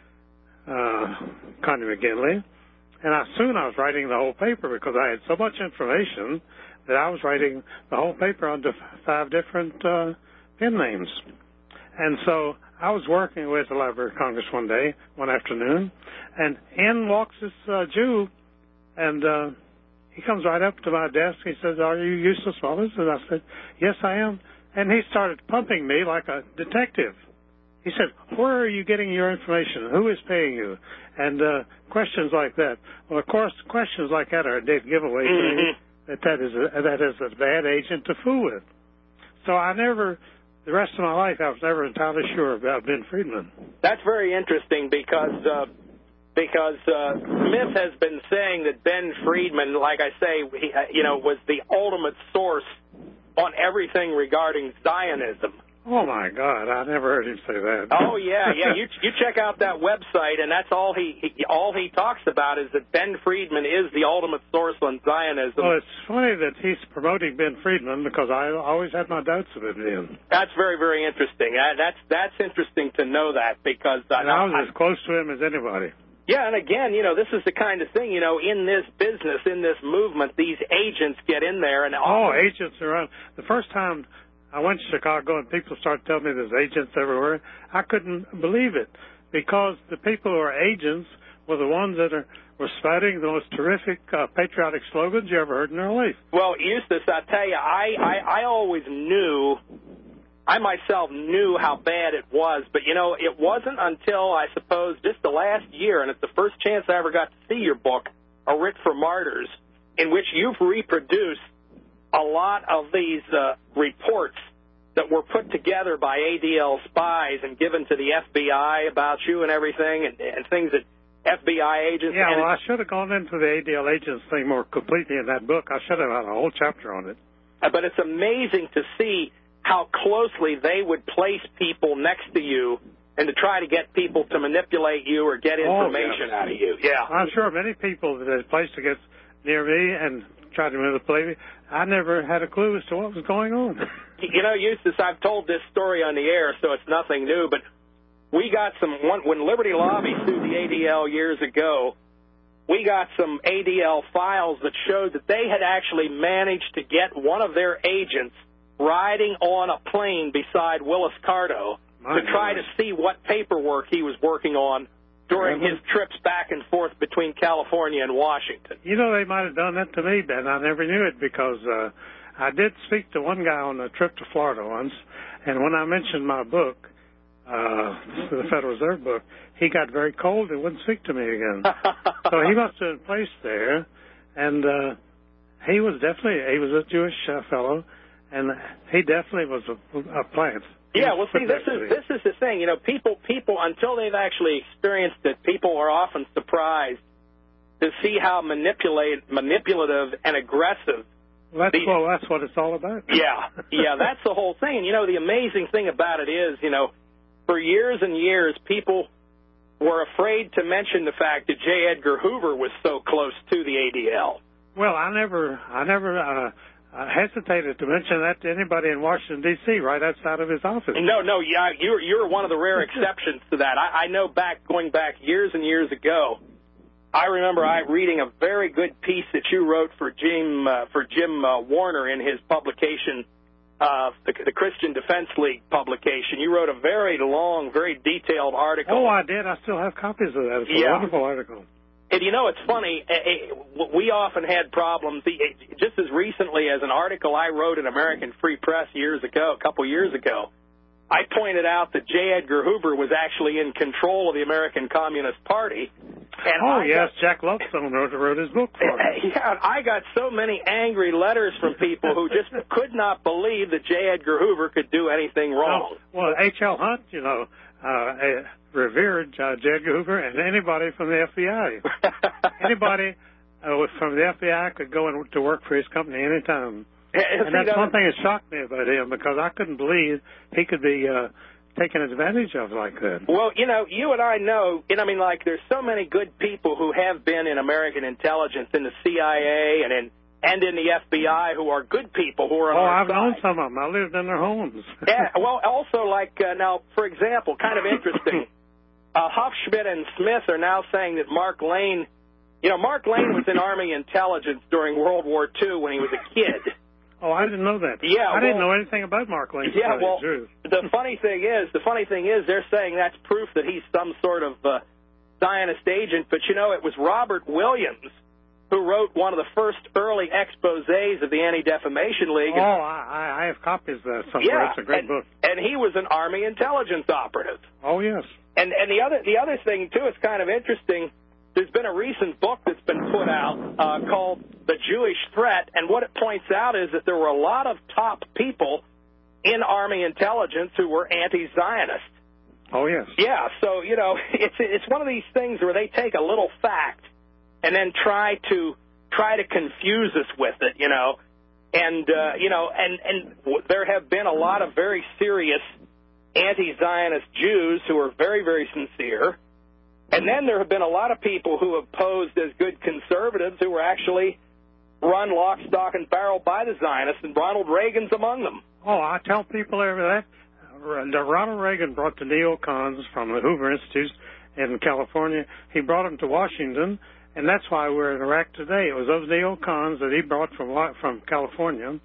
uh, Connie McGinley, and I, soon I was writing the whole paper because I had so much information that I was writing the whole paper under five different uh, pen names. And so I was working with the Library of Congress one day, one afternoon, and in walks this uh, Jew, and uh, he comes right up to my desk. He says, "Are you Eustace Wallace?" And I said, "Yes, I am." And he started pumping me like a detective. He said, "Where are you getting your information? Who is paying you?" And uh, questions like that. Well, of course, questions like that are a dead giveaway to me. That that is a, that is a bad agent to fool with. So I never, the rest of my life, I was never entirely sure about Ben Friedman. That's very interesting because uh, because uh, Smith has been saying that Ben Friedman, like I say, he, you know, was the ultimate source on everything regarding Zionism. Oh, my God. I never heard him say that. Oh, yeah, yeah. You you check out that website, and that's all he, he all he talks about is that Ben Friedman is the ultimate source on Zionism. Well, it's funny that he's promoting Ben Friedman because I always had my doubts of it then. That's very, very interesting. Uh, that's that's interesting to know that because and I, I was I, as close to him as anybody. Yeah, and again, you know, this is the kind of thing, you know, in this business, in this movement, these agents get in there and oh, agents are on. The first time I went to Chicago and people started telling me there's agents everywhere, I couldn't believe it because the people who are agents were the ones that are were spouting the most terrific uh, patriotic slogans you ever heard in their life. Well, Eustace, I tell you, I, I, I always knew, I myself knew how bad it was, but, you know, it wasn't until, I suppose, just the last year, and it's the first chance I ever got to see your book, A Writ for Martyrs, in which you've reproduced a lot of these uh, reports that were put together by A D L spies and given to the F B I about you and everything, and, and things that F B I agents... Yeah, well, I should have gone into the A D L agents thing more completely in that book. I should have had a whole chapter on it. But it's amazing to see how closely they would place people next to you and to try to get people to manipulate you or get information oh, yeah. out of you. Yeah, I'm sure many people that had placed to get near me and tried to manipulate me, I never had a clue as to what was going on. You know, Eustace, I've told this story on the air, so it's nothing new, but we got some, when Liberty Lobby sued the A D L years ago, we got some A D L files that showed that they had actually managed to get one of their agents riding on a plane beside Willis Carto My to try God. to see what paperwork he was working on during his trips back and forth between California and Washington. You know, they might have done that to me, Ben. I never knew it because uh, I did speak to one guy on a trip to Florida once, and when I mentioned my book, uh, the Federal Reserve book, he got very cold and wouldn't speak to me again. So he must have been placed there, and uh, he was definitely, he was a Jewish uh, fellow, and he definitely was a, a plant. Yeah, well, see, this is this is the thing. You know, people people until they've actually experienced it, people are often surprised to see how manipulate manipulative and aggressive. Well, that's, these, well, that's what it's all about. Yeah, yeah, that's the whole thing. And, you know, the amazing thing about it is, you know, for years and years, people were afraid to mention the fact that J. Edgar Hoover was so close to the A D L. Well, I never, I never. Uh, I hesitated to mention that to anybody in Washington, D C, right outside of his office. No, no, yeah, you're, you're one of the rare exceptions to that. I, I know back, going back years and years ago, I remember I reading a very good piece that you wrote for Jim, uh, for Jim uh, Warner in his publication, uh, the, the Christian Defense League publication. You wrote a very long, very detailed article. Oh, I did. I still have copies of that. It's a yeah. wonderful article. And, you know, it's funny, we often had problems, just as recently as an article I wrote in American Free Press years ago, a couple years ago, I pointed out that J. Edgar Hoover was actually in control of the American Communist Party. And oh, I yes, got, Jack Lovestone wrote, wrote his book for him. Yeah, I got so many angry letters from people who just could not believe that J. Edgar Hoover could do anything wrong. Well, well H L Hunt, you know, uh, revered uh, J. Edgar Hoover, and anybody from the F B I. Anybody uh, from the F B I could go in to work for his company anytime. And, and that's one thing that shocked me about him, because I couldn't believe he could be uh, taken advantage of like that. Well, you know, you and I know, and I mean, like, there's so many good people who have been in American intelligence, in the C I A and in and in the F B I, who are good people who are on oh, our I've side. known some of them. I lived in their homes. Yeah, well, also, like, uh, now, for example, kind of interesting, uh, Hufschmidt and Smith are now saying that Mark Lane, you know, Mark Lane was in Army intelligence during World War Two when he was a kid. Oh, I didn't know that. Yeah, I didn't well, know anything about Mark Lane. Yeah, well, the funny thing is, the funny thing is, they're saying that's proof that he's some sort of uh, Zionist agent. But you know, it was Robert Williams who wrote one of the first early exposés of the Anti-Defamation League. Oh, I, I have copies of that somewhere. Yeah, it's a great and, book. And he was an Army intelligence operative. Oh, yes. And and the other the other thing too is kind of interesting. There's been a recent book that's been put out uh, called The Jewish Threat, and what it points out is that there were a lot of top people in Army intelligence who were anti-Zionist. Oh, yes. Yeah, so, you know, it's it's one of these things where they take a little fact and then try to try to confuse us with it, you know. And, uh, you know, and, and there have been a lot of very serious anti-Zionist Jews who are very, very sincere. And then there have been a lot of people who have posed as good conservatives who were actually run lock, stock, and barrel by the Zionists, and Ronald Reagan's among them. Oh, I tell people every that. Ronald Reagan brought the neocons from the Hoover Institute in California. He brought them to Washington, and that's why we're in Iraq today. It was those neocons that he brought from from California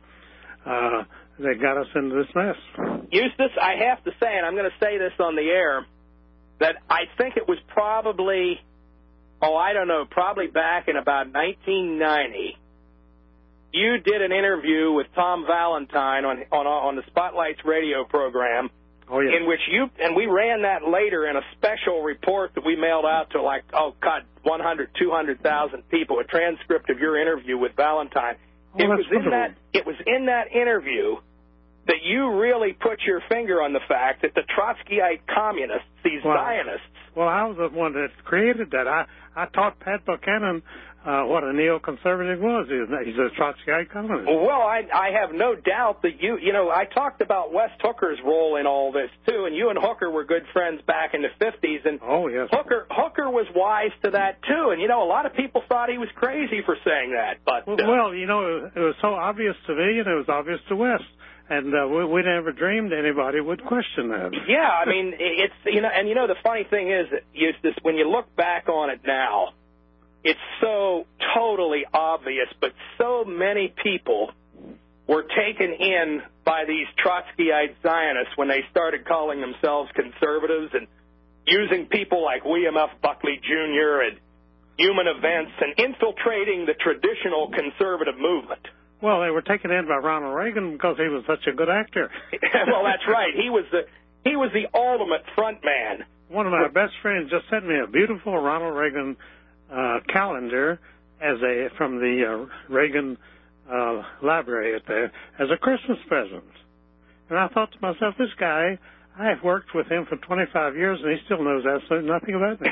uh, that got us into this mess. Eustace, I have to say, and I'm going to say this on the air, that I think it was probably oh, I don't know, probably back in about nineteen ninety, you did an interview with Tom Valentine on on, on the Spotlights radio program. Oh, yes. In which you, and we ran that later in a special report that we mailed out to like, oh, God, one hundred, two hundred thousand people, a transcript of your interview with Valentine. Oh, it, that's was in wonderful. that, it was in that interview that you really put your finger on the fact that the Trotskyite communists, these well, Zionists. Well, I was the one that created that. I, I taught Pat Buchanan uh, what a neoconservative was. He's a Trotskyite communist. Well, I, I have no doubt that you, you know, I talked about West Hooker's role in all this, too, and you and Hooker were good friends back in the fifties, and oh, yes. Hooker Hooker was wise to that, too, and, you know, a lot of people thought he was crazy for saying that. But Well, uh, well you know, it was so obvious to me, and it was obvious to West. And uh, we, we never dreamed anybody would question that. Yeah, I mean, it's, you know, and you know, the funny thing is, Eustace, when you look back on it now, it's so totally obvious, but so many people were taken in by these Trotskyite Zionists when they started calling themselves conservatives and using people like William F. Buckley Junior and Human Events and infiltrating the traditional conservative movement. Well, they were taken in by Ronald Reagan because he was such a good actor. Well, that's right. He was the he was the ultimate front man. One of my best friends just sent me a beautiful Ronald Reagan uh, calendar as a from the uh, Reagan uh, library at there as a Christmas present. And I thought to myself, this guy, I have worked with him for twenty-five years, and he still knows absolutely nothing about me.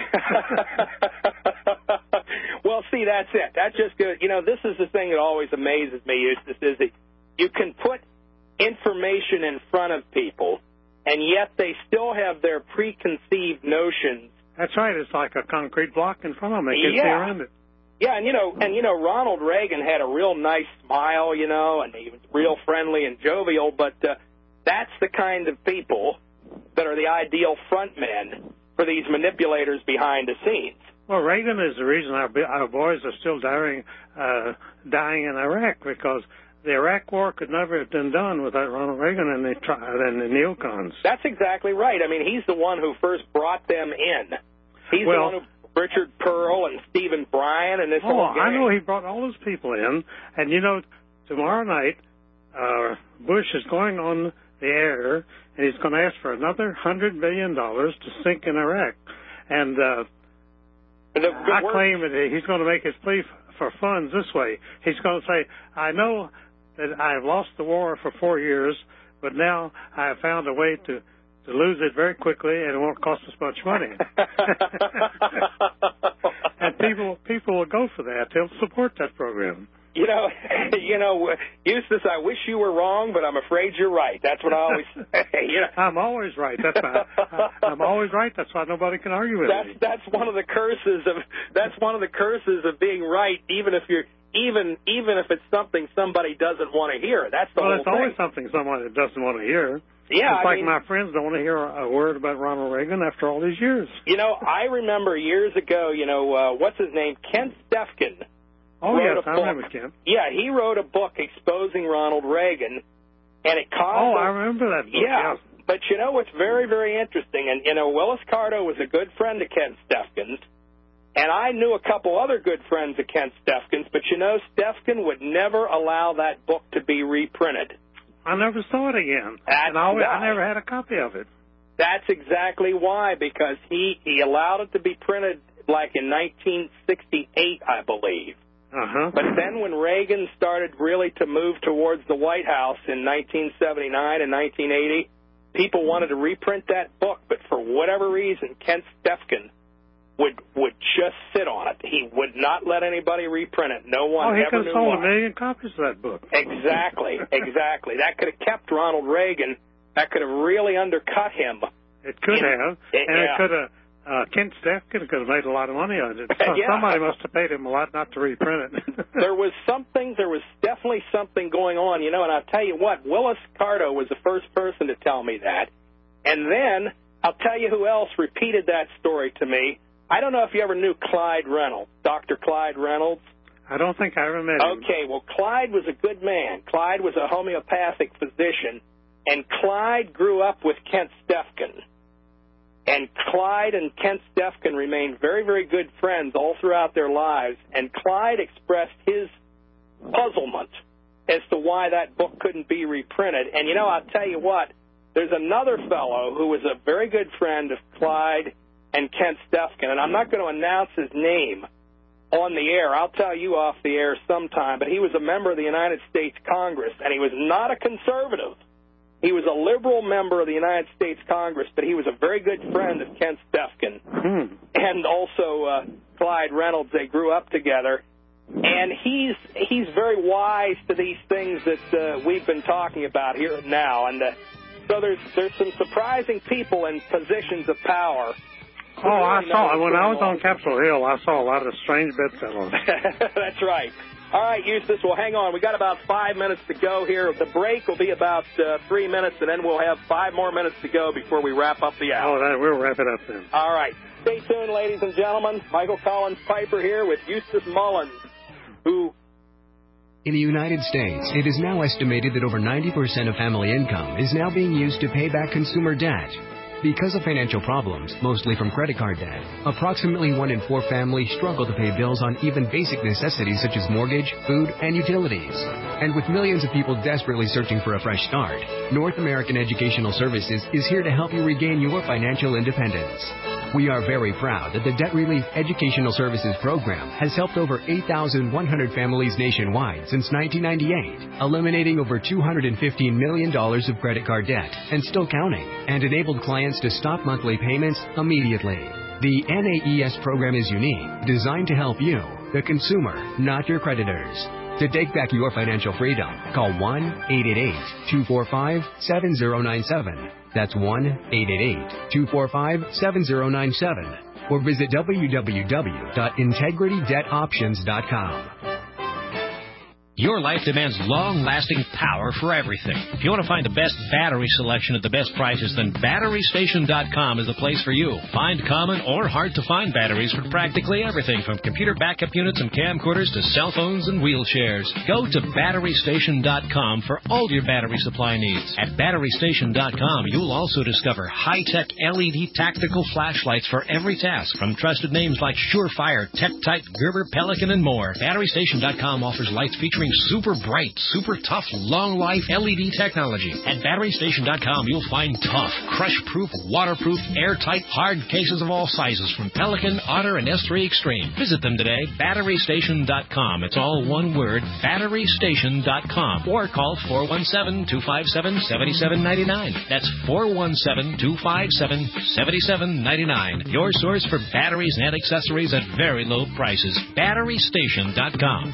Well, see, that's it. That's just good. You know, this is the thing that always amazes me, Eustace, is that you can put information in front of people, and yet they still have their preconceived notions. That's right. It's like a concrete block in front of them. They can't yeah. see around it. Yeah, and you know, and you know, Ronald Reagan had a real nice smile, you know, and he was real friendly and jovial. But uh, that's the kind of people that are the ideal front men for these manipulators behind the scenes. Well, Reagan is the reason our, our boys are still dying, uh, dying in Iraq, because the Iraq War could never have been done without Ronald Reagan and the, and the neocons. That's exactly right. I mean, he's the one who first brought them in. He's well, the one who, Richard Pearl and Stephen Bryan and this oh, whole gang. I know he brought all those people in. And, you know, tomorrow night, uh, Bush is going on the air, and he's going to ask for another one hundred million dollars to sink in Iraq. And uh, the, the I worst... claim that he's going to make his plea for funds this way. He's going to say, I know that I have lost the war for four years, but now I have found a way to, to lose it very quickly, and it won't cost us much money. And people people will go for that. They'll support that program. You know, you know, Eustace, I wish you were wrong, but I'm afraid you're right. That's what I always say. You know? I'm always right. That's why I'm always right. That's why nobody can argue with that's, me. That's one of the curses of that's one of the curses of being right, even if you're even even if it's something somebody doesn't want to hear. That's the well, whole it's thing. always something someone doesn't want to hear. Yeah, it's I like mean, my friends don't want to hear a word about Ronald Reagan after all these years. You know, I remember years ago. You know, uh, what's his name? Kent Stefkin. Oh, wrote yes, a I book. remember Kent. Yeah, he wrote a book exposing Ronald Reagan, and it caused... Oh, a, I remember that book, yeah. yeah. But, you know, what's very, very interesting, and, you know, Willis Carto was a good friend of Kent Stefkin's, and I knew a couple other good friends of Kent Stefkin's, but, you know, Stefkin would never allow that book to be reprinted. I never saw it again. That's and I, always, why. I never had a copy of it. That's exactly why, because he, he allowed it to be printed, like, in nineteen sixty-eight, I believe. Uh-huh. But then when Reagan started really to move towards the White House in nineteen seventy-nine and nineteen eighty, people wanted to reprint that book, but for whatever reason, Kent Stefkin would would just sit on it. He would not let anybody reprint it. No one oh, he ever could knew have sold why. a million copies of that book. Exactly, exactly. That could have kept Ronald Reagan. That could have really undercut him. It could in, have, and yeah. it could have. Uh, Kent Stefkin could have made a lot of money on it. So, yeah. Somebody must have paid him a lot not to reprint it. There was something, there was definitely something going on, you know, and I'll tell you what, Willis Carto was the first person to tell me that. And then, I'll tell you who else repeated that story to me. I don't know if you ever knew Clyde Reynolds, Doctor Clyde Reynolds. I don't think I ever met him. Okay, well, Clyde was a good man. Clyde was a homeopathic physician, and Clyde grew up with Kent Stefkin. And Clyde and Kent Stefkin remained very, very good friends all throughout their lives. And Clyde expressed his puzzlement as to why that book couldn't be reprinted. And, you know, I'll tell you what, there's another fellow who was a very good friend of Clyde and Kent Stefkin, and I'm not going to announce his name on the air. I'll tell you off the air sometime, but he was a member of the United States Congress, and he was not a conservative. He was a liberal member of the United States Congress, but he was a very good friend of Kent Stefkin Hmm. and also uh, Clyde Reynolds. They grew up together. And he's he's very wise to these things that uh, we've been talking about here and now. And uh, so there's there's some surprising people in positions of power. Oh, I saw when I was on Capitol Hill. I saw a lot of strange bedfellows. That's right. All right, Eustace. Well, hang on. We got about five minutes to go here. The break will be about uh, three minutes, and then we'll have five more minutes to go before we wrap up the hour. Oh, that, we'll wrap it up then. All right. Stay tuned, ladies and gentlemen. Michael Collins Piper here with Eustace Mullins, who. In the United States, it is now estimated that over ninety percent of family income is now being used to pay back consumer debt. Because of financial problems, mostly from credit card debt, approximately one in four families struggle to pay bills on even basic necessities such as mortgage, food, and utilities. And with millions of people desperately searching for a fresh start, North American Educational Services is here to help you regain your financial independence. We are very proud that the Debt Relief Educational Services Program has helped over eight thousand one hundred families nationwide since nineteen ninety-eight, eliminating over two hundred fifteen million dollars of credit card debt and still counting, and enabled clients to stop monthly payments immediately. The N A E S program is unique, designed to help you, the consumer, not your creditors. To take back your financial freedom, call one eight eight eight, two four five, seven zero nine seven. That's one eight eight eight, two four five, seven zero nine seven. Or visit w w w dot integrity debt options dot com. Your life demands long-lasting power for everything. If you want to find the best battery selection at the best prices, then battery station dot com is the place for you. Find common or hard-to-find batteries for practically everything, from computer backup units and camcorders to cell phones and wheelchairs. Go to battery station dot com for all your battery supply needs. At battery station dot com, you'll also discover high-tech L E D tactical flashlights for every task, from trusted names like Surefire, Tech-Tite, Gerber, Pelican, and more. battery station dot com offers lights featuring super bright, super tough, long-life L E D technology. At battery station dot com, you'll find tough, crush-proof, waterproof, airtight, hard cases of all sizes from Pelican, Otter, and S three Extreme. Visit them today, battery station dot com. It's all one word, battery station dot com. Or call four one seven, two five seven, seven seven nine nine. That's four one seven, two five seven, seven seven nine nine. Your source for batteries and accessories at very low prices. battery station dot com.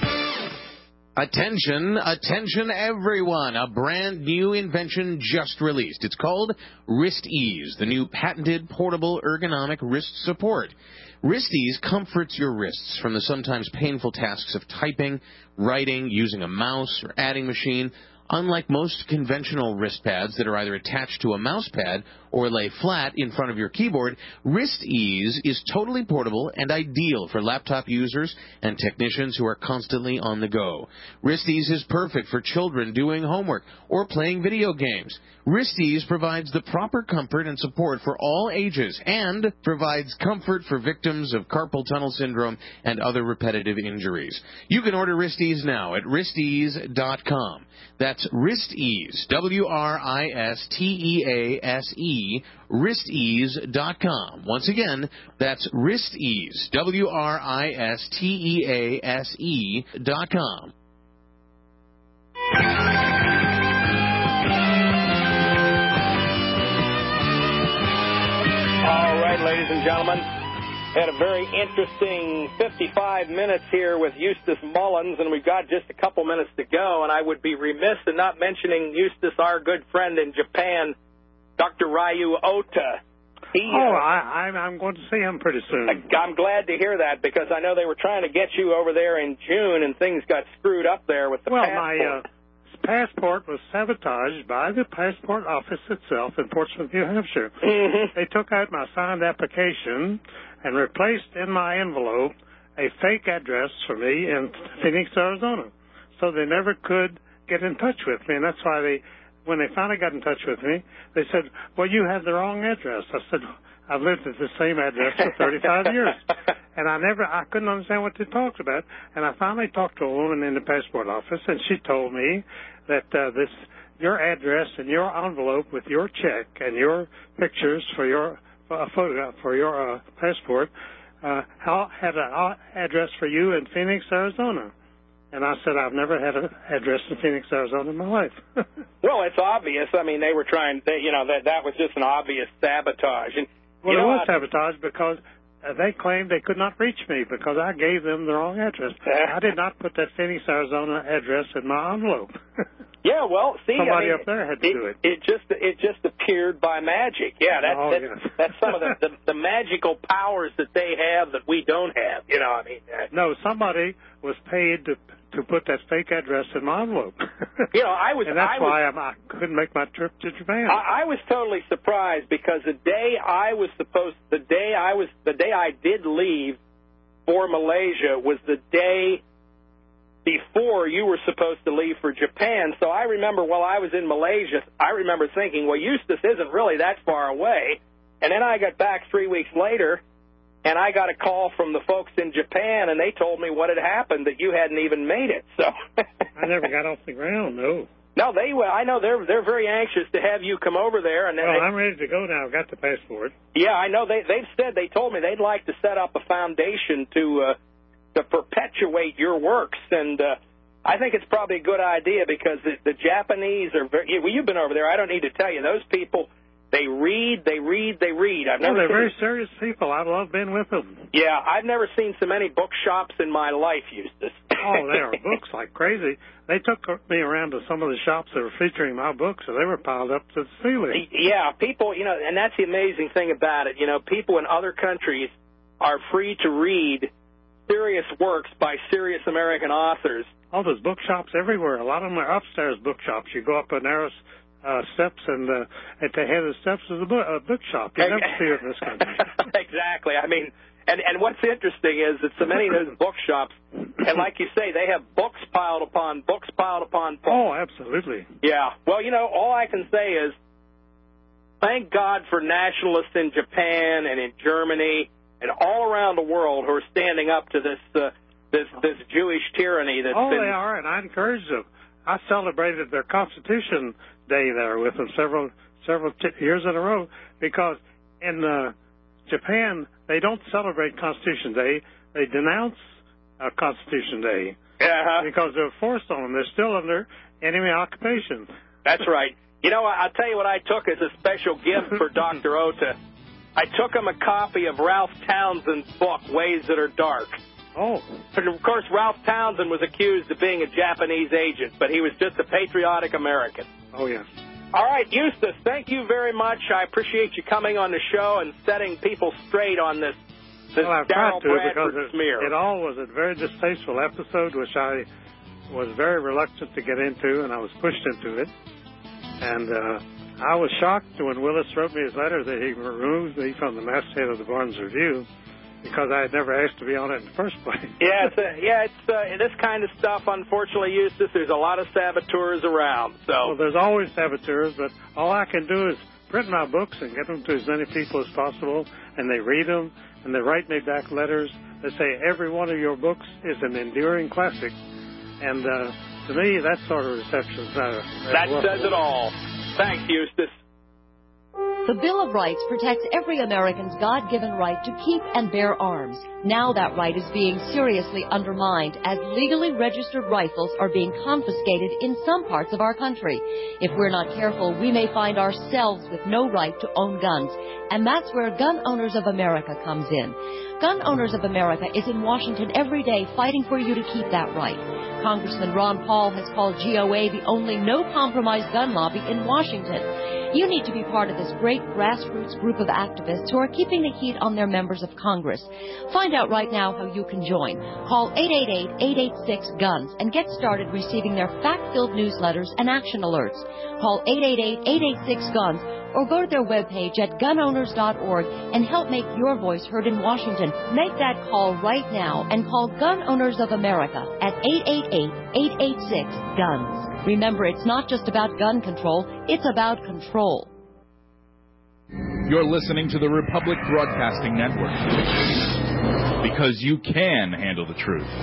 Attention, attention everyone. A brand new invention just released. It's called Wrist Ease, the new patented portable ergonomic wrist support. Wrist Ease comforts your wrists from the sometimes painful tasks of typing, writing, using a mouse, or adding machine. Unlike most conventional wrist pads that are either attached to a mouse pad or lay flat in front of your keyboard, Wrist Ease is totally portable and ideal for laptop users and technicians who are constantly on the go. Wrist Ease is perfect for children doing homework or playing video games. Wrist Ease provides the proper comfort and support for all ages and provides comfort for victims of carpal tunnel syndrome and other repetitive injuries. You can order Wrist Ease now at wrist ease dot com. That's Wrist Ease, W R I S T E A S E, wrist ease dot com. Once again, that's Wrist Ease, W R I S T E A S E dot com. All right, ladies and gentlemen, had a very interesting fifty-five minutes here with Eustace Mullins, and we've got just a couple minutes to go, and I would be remiss in not mentioning Eustace, our good friend in Japan, Doctor Ryu Ota. He, oh, uh, I, I'm going to see him pretty soon. I'm glad to hear that, because I know they were trying to get you over there in June, and things got screwed up there with the well, passport. my uh, passport was sabotaged by the passport office itself in Portsmouth, New Hampshire. Mm-hmm. They took out my signed application and replaced in my envelope a fake address for me in Phoenix, Arizona. So they never could get in touch with me, and that's why they, when they finally got in touch with me, they said, well, you have the wrong address. I said, I've lived at the same address for thirty-five years. And I never, I couldn't understand what they talked about. And I finally talked to a woman in the passport office, and she told me that uh, this, your address and your envelope with your check and your pictures for your uh, photograph for your uh, passport uh, had an address for you in Phoenix, Arizona. And I said, I've never had an address in Phoenix, Arizona in my life. Well, it's obvious. I mean, they were trying, they, you know, that that was just an obvious sabotage. And, well, you know, it was I, sabotage because uh, they claimed they could not reach me because I gave them the wrong address. I did not put that Phoenix, Arizona address in my envelope. Yeah, well, see, somebody I mean, up there had to it, do it. It just it just appeared by magic. Yeah, that's oh, that's, yes. that's some of the, the the magical powers that they have that we don't have. You know, I mean, uh, no, somebody was paid to to put that fake address in my envelope. You know, I was, and that's I was, why I'm, I couldn't make my trip to Japan. I, I was totally surprised because the day I was supposed, the day I was, the day I did leave for Malaysia was the day before you were supposed to leave for Japan. So I remember while I was in Malaysia, I remember thinking, well, Eustis isn't really that far away. And then I got back three weeks later, and I got a call from the folks in Japan, and they told me what had happened, that you hadn't even made it. So I never got off the ground, no. No, they. I know they're they're very anxious to have you come over there. And well, they, I'm ready to go now. I've got the passport. Yeah, I know. They they've said they told me they'd like to set up a foundation to uh, to perpetuate your works, and uh, I think it's probably a good idea because the, the Japanese are very. Well, you've been over there. I don't need to tell you. Those people, they read, they read, they read. I've never. Oh, they're seen, very serious people. I love being with them. Yeah, I've never seen so many bookshops in my life, Eustis. Oh, there are books like crazy. They took me around to some of the shops that were featuring my books, and they were piled up to the ceiling. Yeah, people, you know, and that's the amazing thing about it. You know, people in other countries are free to read serious works by serious American authors. Oh, there's bookshops everywhere. A lot of them are upstairs bookshops. You go up a narrow uh, steps, and uh, at the head of the steps is a, book, a bookshop. You never see it in this country. Exactly. I mean, and, and what's interesting is that so many of those bookshops, and like you say, they have books piled upon books piled upon books. Oh, absolutely. Yeah. Well, you know, all I can say is thank God for nationalists in Japan and in Germany and all around the world who are standing up to this uh, this this Jewish tyranny. That's oh, been... they are, and I encourage them. I celebrated their Constitution Day there with them several several t- years in a row because in uh, Japan they don't celebrate Constitution Day. They denounce uh, Constitution Day uh-huh. because they're forced on them. They're still under enemy occupation. That's right. You know, I'll tell you what I took as a special gift for Doctor Ota. I took him a copy of Ralph Townsend's book, Ways That Are Dark. Oh. And of course, Ralph Townsend was accused of being a Japanese agent, but he was just a patriotic American. Oh, yes. All right, Eustis, thank you very much. I appreciate you coming on the show and setting people straight on this, this well, I've Darryl tried to Bradford because smear. It, it all was a very distasteful episode, which I was very reluctant to get into, and I was pushed into it. And uh, I was shocked when Willis wrote me his letter that he removed me from the masthead of the Barnes Review because I had never asked to be on it in the first place. yeah, it's a, yeah, it's uh, this kind of stuff. Unfortunately, Eustis, there's a lot of saboteurs around. So well, there's always saboteurs, but all I can do is print my books and get them to as many people as possible, and they read them and they write me back letters. They say every one of your books is an enduring classic, and uh, to me, that sort of reception is not a, that says it all. Thanks, Eustis. The Bill of Rights protects every American's God-given right to keep and bear arms. Now that right is being seriously undermined as legally registered rifles are being confiscated in some parts of our country. If we're not careful, we may find ourselves with no right to own guns. And that's where Gun Owners of America comes in. Gun Owners of America is in Washington every day fighting for you to keep that right. Congressman Ron Paul has called G O A the only no-compromise gun lobby in Washington. You need to be part of this great grassroots group of activists who are keeping the heat on their members of Congress. Find out right now how you can join. Call eight eight eight, eight eight six, GUNS and get started receiving their fact-filled newsletters and action alerts. Call eight eight eight, eight eight six, GUNS or go to their webpage at gun owners dot org and help make your voice heard in Washington. Make that call right now and call Gun Owners of America at eight eight eight, eight eight six, GUNS. Remember, it's not just about gun control, it's about control. You're listening to the Republic Broadcasting Network. Because you can handle the truth.